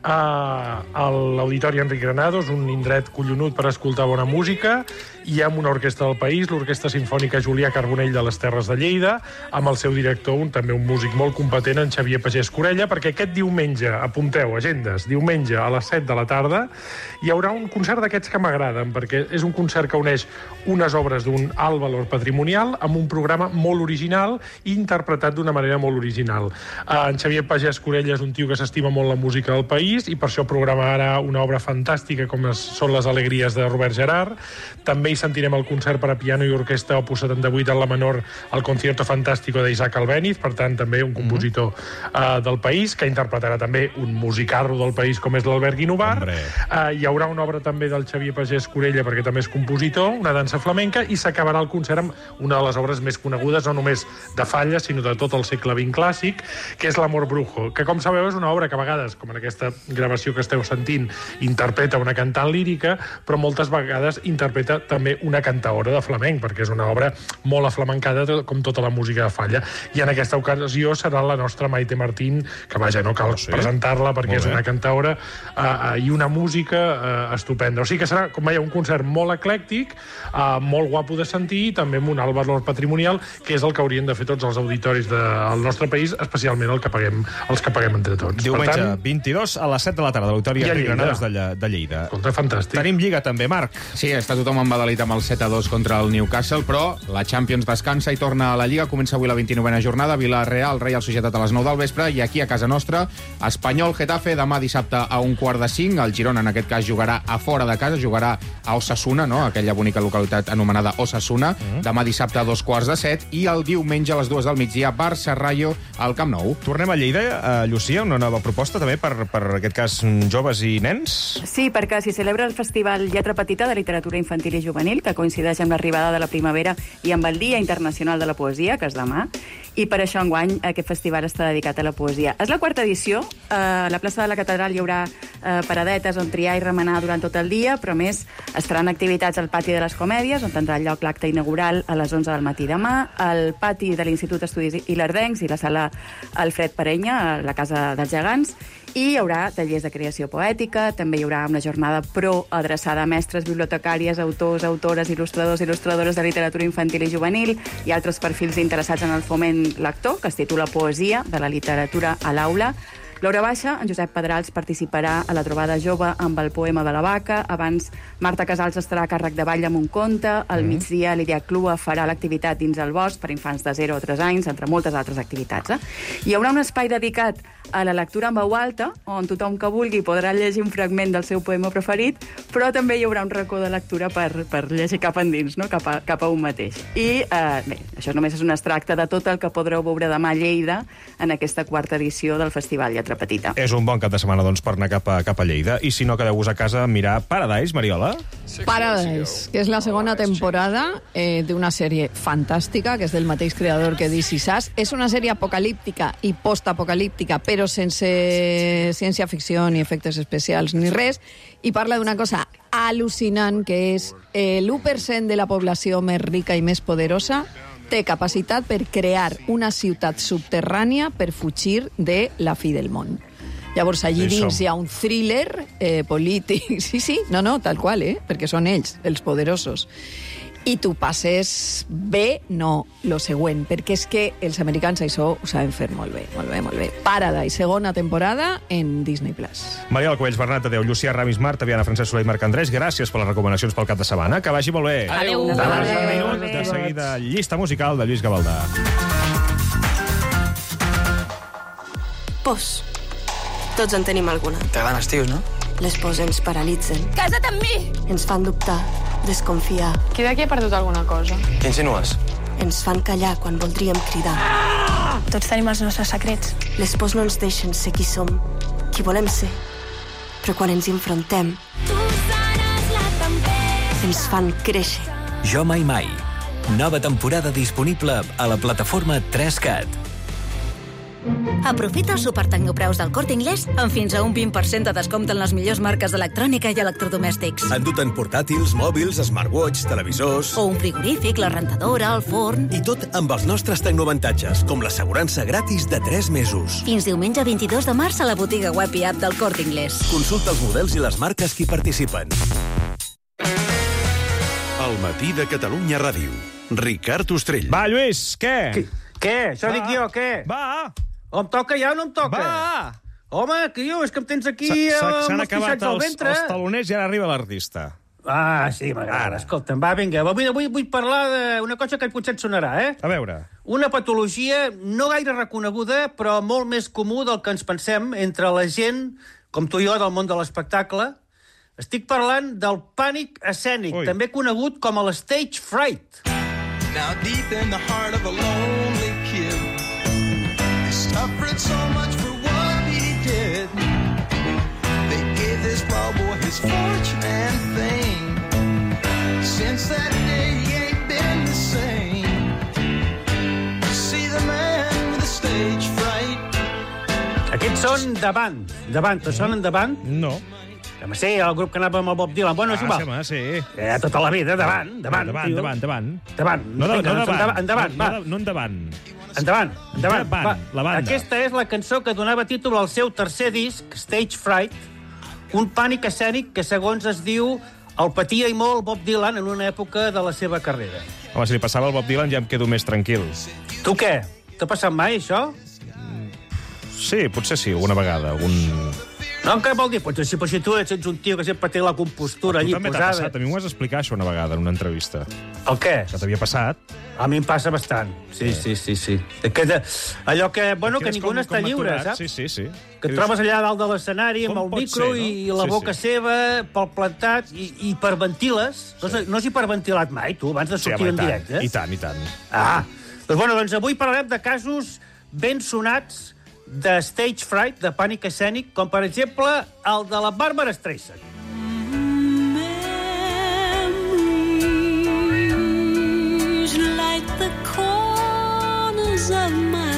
a, a l'Auditori Enric Granados, un indret collonut per escoltar bona música, i amb una orquestra del país, l'Orquestra Simfònica Julià Carbonell de les Terres de Lleida, amb el seu director, un, també un músic molt competent, en Xavier Pagès Corella, perquè aquest diumenge, apunteu, agendes, diumenge a les set de la tarda, hi haurà un concert d'aquests que m'agraden, perquè és un concert que uneix unes obres d'un alt valor patrimonial amb un programa molt original i interpretat d'una manera molt original. En Xavier Pagès Corella és un tio que s'estima molt la música del país i per això programarà una obra fantàstica com són les Alegries de Robert Gerard. També hi sentirem el concert per a piano i orquestra opus setanta-vuit en la menor, el Concierto Fantástico d'Isaac Albéniz, per tant també un compositor mm. uh, del país, que interpretarà també un musicarro del país com és l'Albert Guinovar. Uh, hi haurà una obra també del Xavier Pagès Corella, perquè també és compositor, una dansa flamenca, i s'acabarà el concert amb una de les obres més conegudes, no només de Falla, sinó de tot el segle vint clàssic, que és l'Amor Brujo, que com sabeu és una obra que a vegades, com en aquesta gravació que esteu sentint, interpreta una cantant lírica, però moltes vegades interpreta també una cantaora de flamenc, perquè és una obra molt aflamencada com tota la música de Falla. I en aquesta ocasió serà la nostra Maite Martín, que vaja, no cal sí. presentar-la perquè és una cantaora uh, uh, i una música uh, estupenda. O sigui que serà, com veieu, un concert molt eclèctic, uh, molt guapo de sentir, i també amb un alt valor patrimonial, que és el que haurien de fer tots els auditoris del nostre país, especialment el que paguem, els que paguem entre tots. Diumenge per tant, vint-i-dos a les set de la tarda, a l'Auditori Enric Granados de, de Lleida. Escolta, fantàstic. Tenim Lliga també, Marc. Sí, està tothom embadalit amb el set a dos contra el Newcastle, però la Champions descansa i torna a la Lliga. Comença avui la vint-i-novena jornada, Villarreal, Reial Societat a les nou del vespre, i aquí a casa nostra, Espanyol, Getafe, demà dissabte a un quart de cinc. El Girona, en aquest cas, jugarà a fora de casa, jugarà a Osasuna, no? Aquella bonica localitat anomenada Osasuna, mm. demà dissabte a dos quarts de set, i el diumenge a les dues del migdia, Barça-Rayo al Camp Nou. Tornem a Lleida, a Llucia, una nova proposta també per, per aquest cas, joves i nens? Sí, perquè s'hi celebra el Festival Lletra Petita de Literatura Infantil i Juvenil, que coincideix amb l'arribada de la primavera i amb el Dia Internacional de la Poesia, que és demà, i per això enguany aquest festival està dedicat a la poesia. És la quarta edició. A la plaça de la Catedral hi haurà eh, paradetes on triar i remenar durant tot el dia, però a més es faran activitats al Pati de les Comèdies, on tindrà lloc l'acte inaugural a les onze del matí demà, al Pati de l'Institut d'Estudis Ilerdencs i la sala Alfred Parenya, a la Casa dels Gegants, i hi haurà tallers de creació poètica, també hi haurà una jornada pro adreçada a mestres, bibliotecàries, autors, autores, il·lustradors, il·lustradores de literatura infantil i juvenil i altres perfils interessats en el foment lector, que es titula Poesia de la literatura a l'aula. L'hora baixa, en Josep Pedrals participarà a la trobada jove amb el poema de la vaca. Abans, Marta Casals estarà a càrrec de ball amb un conte. Al mm. migdia, Lídia Clua farà l'activitat dins el bosc per infants de zero a tres anys, entre moltes altres activitats. Eh? Hi haurà un espai dedicat a la lectura en veu alta, on tothom que vulgui podrà llegir un fragment del seu poema preferit, però també hi haurà un racó de lectura per, per llegir cap endins, no? cap, a, cap a un mateix. I eh, bé, això només és un extracte de tot el que podreu veure demà a Lleida en aquesta quarta edició del Festival Lletra Petita. És un bon cap de setmana, doncs, per anar cap a, cap a Lleida. I si no, quedeu-vos a casa a mirar Paradise, Mariola? Paradise, que és la segona temporada eh, d'una sèrie fantàstica, que és del mateix creador que This Is Us. És una sèrie apocalíptica i postapocalíptica, però sense ciència-ficció ni efectes especials ni res, i parla d'una cosa al·lucinant, que és eh, l'u per cent de la població més rica i més poderosa té capacitat per crear una ciutat subterrània per fugir de la fi del món. Llavors, allí dins hi ha un thriller eh, polític. Sí, sí, no, no, tal qual, eh? Perquè són ells, els poderosos. I tu passes bé, no, lo següent, perquè és que els americans això ho saben fer molt bé, molt bé, molt bé. Paradise, segona temporada en Disney Plus. Mariola Coells, Bernat Tadeu, Llucia Ramis, Marta Viana, Francesc Soler i Marc Andrés, gràcies per les recomanacions pel cap de setmana. Que vagi molt bé. Adéu. Adéu. Adéu. De seguida, llista musical de Lluís Gavaldà. Pors. Tots en tenim alguna. T'agraden els tios, no? Les pors ens paralitzen. Casa't amb mi! Ens fan dubtar, desconfiar. Qui d'aquí ha perdut alguna cosa? Què insinues? Ens fan callar quan voldríem cridar. Ah! Tots tenim els nostres secrets. Les pors no ens deixen ser qui som, qui volem ser. Però quan ens enfrontem, ens fan créixer. Jo mai mai. Nova temporada disponible a la plataforma tres cat. Aprofita els supertecnopreus del Corte Inglés amb fins a un vint per cent de descompte en les millors marques d'electrònica i electrodomèstics. Enduten portàtils, mòbils, smartwatch, televisors... O un frigorífic, la rentadora, el forn... I tot amb els nostres tecnoavantatges, com l'assegurança gratis de tres mesos. Fins diumenge vint-i-dos de març a la botiga web i app del Corte Inglés. Consulta els models i les marques que hi participen. El matí de Catalunya Ràdio. Ricard Ostrell. Va, Lluís, què? Què? Què? Això dic jo, què? Va! O em toca ja o no em toca? Va! Home, que jo, és que em tens aquí S'han amb els acabat pixats al els, ventre. els taloners i ara arriba l'artista. Ah, sí, m'agrada. Escolta'm, va, vinga. Avui, avui vull parlar d'una cosa que potser et sonarà, eh? A veure. Una patologia no gaire reconeguda, però molt més comú del que ens pensem entre la gent, com tu i jo, del món de l'espectacle. Estic parlant del pànic escènic, Ui. també conegut com el stage fright. Now deep in the heart of a lonely kid, he suffered so much for what he did. They gave this wild boy his fortune and fame. Since that day he ain't been the same. You see the man with the stage fright. Aquests són The Band. The Band, te sonen The Band? No. Home, sí, el grup que anava amb el Bob Dylan. Bueno, és igual. Ah, sí, sí. Eh, tota la vida, davant, davant. Endavant, endavant, endavant. Endavant. No, no, Vinga, no doncs endavant. Endavant, no, va. No, no endavant. Endavant, endavant. Va, la banda. Aquesta és la cançó que donava títol al seu tercer disc, Stage Fright, un pànic escènic que, segons es diu, el patia i molt Bob Dylan en una època de la seva carrera. Home, si li passava al Bob Dylan ja em quedo més tranquil. Tu què? T'ha passat mai, això? Sí, potser sí, alguna vegada. Algun... No, què vol dir? Potser si, si tu ets un tio que sempre té la compostura allí posada... Tu també t'ha passat. A mi m'ho has explicat això una vegada en una entrevista. El què? Que t'havia passat. A mi em passa bastant. Sí, sí, sí, sí. Que de, allò que, bueno, que ningú n'està lliure, saps? Sí, sí, sí. Que et trobes allà dalt de l'escenari amb el micro ser, no? i la sí, boca sí. seva pel plantat i, i hiperventiles. Sí. No, no has hiperventilat mai, tu, abans de sortir sí, home, en directe? I tant, i tant. Ah, doncs, bueno, doncs avui parlarem de casos ben sonats de stage fright, de pànic escènic, com per exemple el de la Barbara Streisand. Memories light the corners of my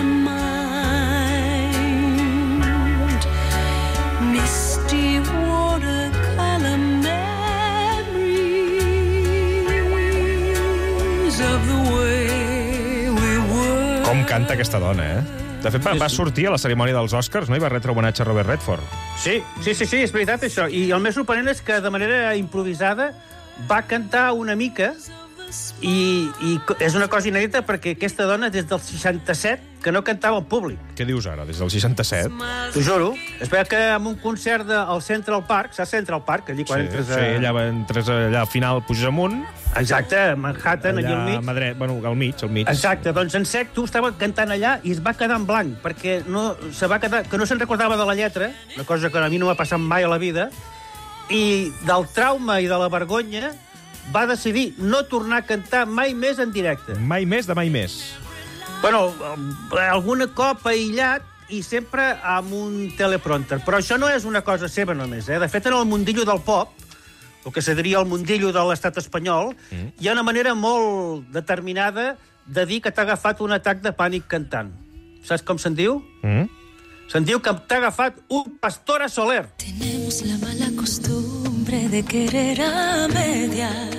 mind. Misty watercolor memories of the way we were. Com canta aquesta dona, eh? De fet, va, va sortir a la cerimònia dels Oscars, no? I va retre homenatge a Robert Redford. Sí, sí, sí, sí, és veritat, això. I el més sorprenent és que, de manera improvisada, va cantar una mica I, i és una cosa inèdita perquè aquesta dona des del seixanta-set que no cantava al públic. Què dius ara, des del seixanta-set? T'ho juro. Es veu que en un concert de, al Central Park, saps Central Park? Allí quan Sí, entres a... sí, allà, entres allà al final, puges amunt. Exacte, a Manhattan, allà al mig. Allà a mà dret, bueno, al mig, al mig. Exacte, doncs en sec tu estava cantant allà i es va quedar en blanc, perquè no, se va quedar, que no se'n recordava de la lletra, una cosa que a mi no m'ha passat mai a la vida, i del trauma i de la vergonya va decidir no tornar a cantar mai més en directe. Mai més de mai més. Bueno, algun cop aïllat i sempre amb un teleprompter. Però això no és una cosa seva només, eh? De fet, en el mundillo del pop, el que se diria el mundillo de l'estat espanyol, mm. hi ha una manera molt determinada de dir que t'ha agafat un atac de pànic cantant. Saps com se'n diu? Mm. Se'n diu que t'ha agafat un Pastora Soler. Tenemos la mala costumbre de querer a medias,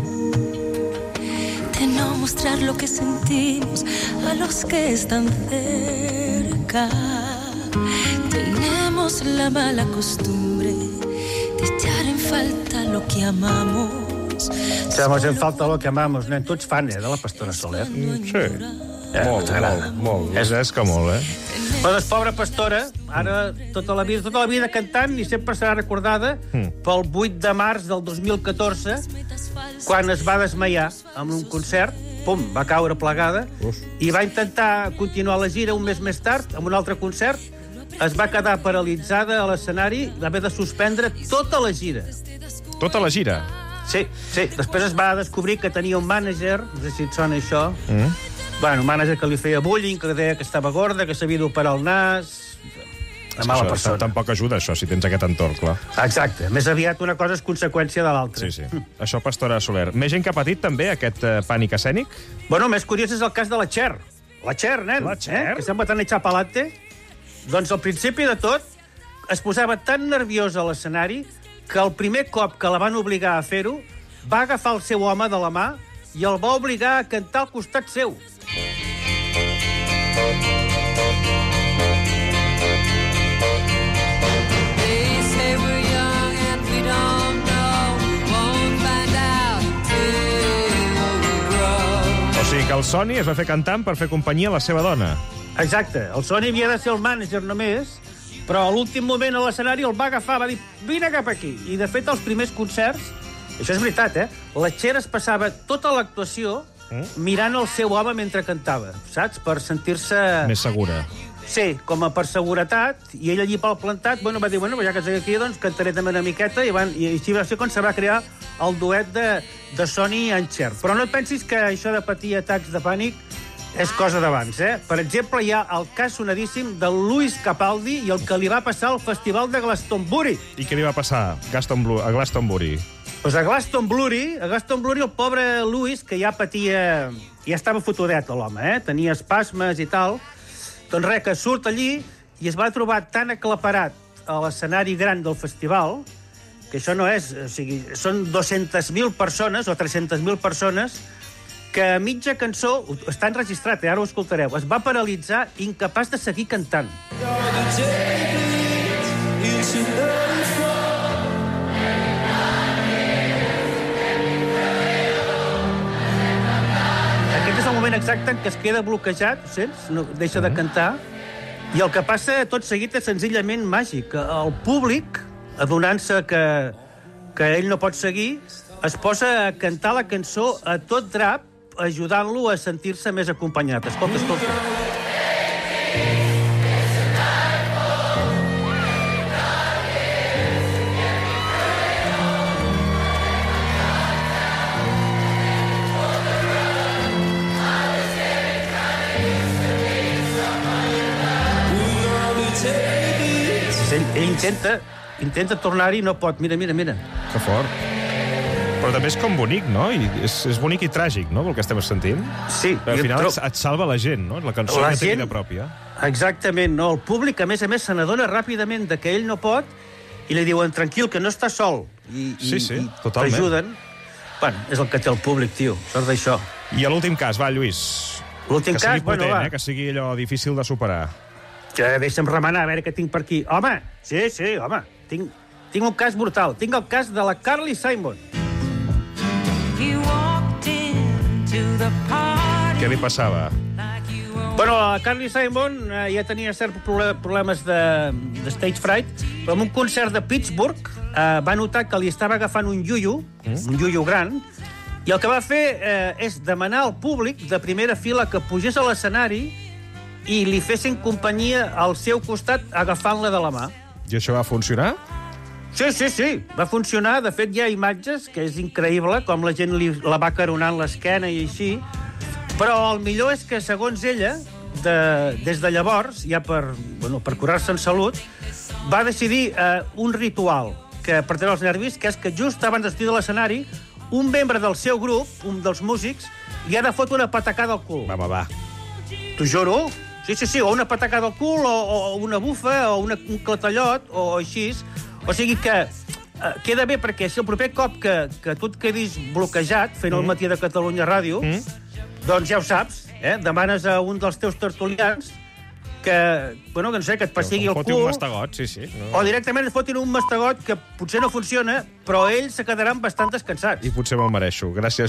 de no mostrar lo que sentimos a los que están cerca. Tenemos la mala costumbre de echar en falta lo que amamos. Echamos en falta lo que amamos, nen. Tu ets fan, eh, de la Pastora Soler? Mm, sí. Eh, molt, molt, molt. És, és que molt, eh? Però és pobra pastora, ara tota la vida, tota la vida cantant i sempre serà recordada mm. pel vuit de març del dos mil catorze, quan es va desmaiar en un concert, pum, va caure plegada, Uf. i va intentar continuar la gira un mes més tard, amb un altre concert, es va quedar paralitzada a l'escenari i va haver de suspendre tota la gira. Tota la gira? Sí, sí. Després es va descobrir que tenia un mànager, no sé si et sona això, mm. bueno, un mànager que li feia bullying, que deia que estava gorda, que s'havia d'operar el nas... Una mala això, persona. Tampoc ajuda, això, si tens aquest entorn, clar. Exacte. Més aviat una cosa és conseqüència de l'altra. Sí, sí. Mm. Això, Pastora Soler. Més gent que ha patit, també, aquest uh, pànic escènic? Bueno, més curiós és el cas de la Cher. La Cher, nen. La Cher? Eh? Que sembla tan echar palante. Doncs al principi de tot es posava tan nerviosa a l'escenari que el primer cop que la van obligar a fer-ho va agafar el seu home de la mà i el va obligar a cantar al costat seu. O sigui que el Sony es va fer cantant per fer companyia a la seva dona. Exacte. El Sony havia de ser el mànager només, però a l'últim moment a l'escenari el va agafar, va dir, vine cap aquí. I, de fet, els primers concerts, això és veritat, eh? La Cher es passava tota l'actuació mm? mirant el seu home mentre cantava, saps? Per sentir-se... Més segura. Sí, com a per seguretat, i ell allí pel plantat, bueno, va dir, bueno, ja que estic aquí, doncs cantaré també una miqueta, i, van, i així va ser quan se va crear el duet de, de Sony i en Cher. Però no et pensis que això de patir atacs de pànic és cosa d'abans, eh? Per exemple, hi ha el cas sonadíssim de Lewis Capaldi i el que li va passar al Festival de Glastonbury. I què li va passar Gaston Blue, a Glastonbury? Pues a Glastonbury, a Glastonbury el pobre Lewis, que ja patia... ja estava fotudet, l'home, eh? Tenia espasmes i tal. Doncs res, que surt allí i es va trobar tan aclaparat a l'escenari gran del festival que això no és... O sigui, són dues-centes mil persones o tres-centes mil persones que a mitja cançó, està enregistrat, eh? Ara ho escoltareu, es va paralitzar incapaç de seguir cantant. Aquest és el moment exacte en què es queda bloquejat, sents? No deixa de cantar. I el que passa tot seguit és senzillament màgic. El públic, adonant-se que, que ell no pot seguir, es posa a cantar la cançó a tot drap, ajudant-lo a sentir-se més acompanyat. Escolta, escolta. Ell, ell intenta, intenta tornar-hi i no pot. Mira, mira, mira. Que fort. Però també és com bonic, no? I és, és bonic i tràgic, no?, el que estem sentint. Sí. Però al final però... et salva la gent, no? La cançó la que té gent... vida pròpia. Exactament, no? El públic, a més a més, se n'adona ràpidament de que ell no pot i li diuen, tranquil, que no està sol. I, sí, sí, i, totalment. I t'ajuden. Bueno, és el que té el públic, tio. Sort d'això. I a l'últim cas, va, Lluís. L'últim cas, cas, potent, bueno, va. Eh? Que sigui allò difícil de superar. Que deixa'm remenar, a veure què tinc per aquí. Home, sí, sí, home. Tinc, tinc un cas brutal. Tinc el cas de la Carly Simon. He walked in Què li passava? Bueno, a Carly Simon eh, ja tenia certs problemes de, de stage fright, però en un concert de Pittsburgh eh, va notar que li estava agafant un iuiu, mm? un iuiu gran, i el que va fer eh, és demanar al públic de primera fila que pugés a l'escenari i li fessin companyia al seu costat agafant-la de la mà. I això va funcionar? Sí, sí, sí, va funcionar. De fet, hi ha imatges que és increïble, com la gent li, la va caronant l'esquena i així. Però el millor és que, segons ella, de, des de llavors, ja per, bueno, per curar-se en salut, va decidir eh, un ritual que per treure els nervis, que és que just abans de sortir de l'escenari, un membre del seu grup, un dels músics, li ha de fotre una patacada al cul. Va, va, va. T'ho juro? Sí, sí, sí, o una patacada al cul, o, o una bufa, o una, un clatallot, o, o així. O sigui que eh, queda bé, perquè si el proper cop que, que tu et quedis bloquejat fent mm. el Matí de Catalunya Ràdio, mm. doncs ja ho saps, eh? Demanes a un dels teus tertulians que, bueno, que no sé, que et pessigui el cul. Foti un mastegot, sí, sí. No. O directament et fotin un mastegot que potser no funciona, però ells se quedaran bastant descansats. I potser me'l mereixo. Gràcies.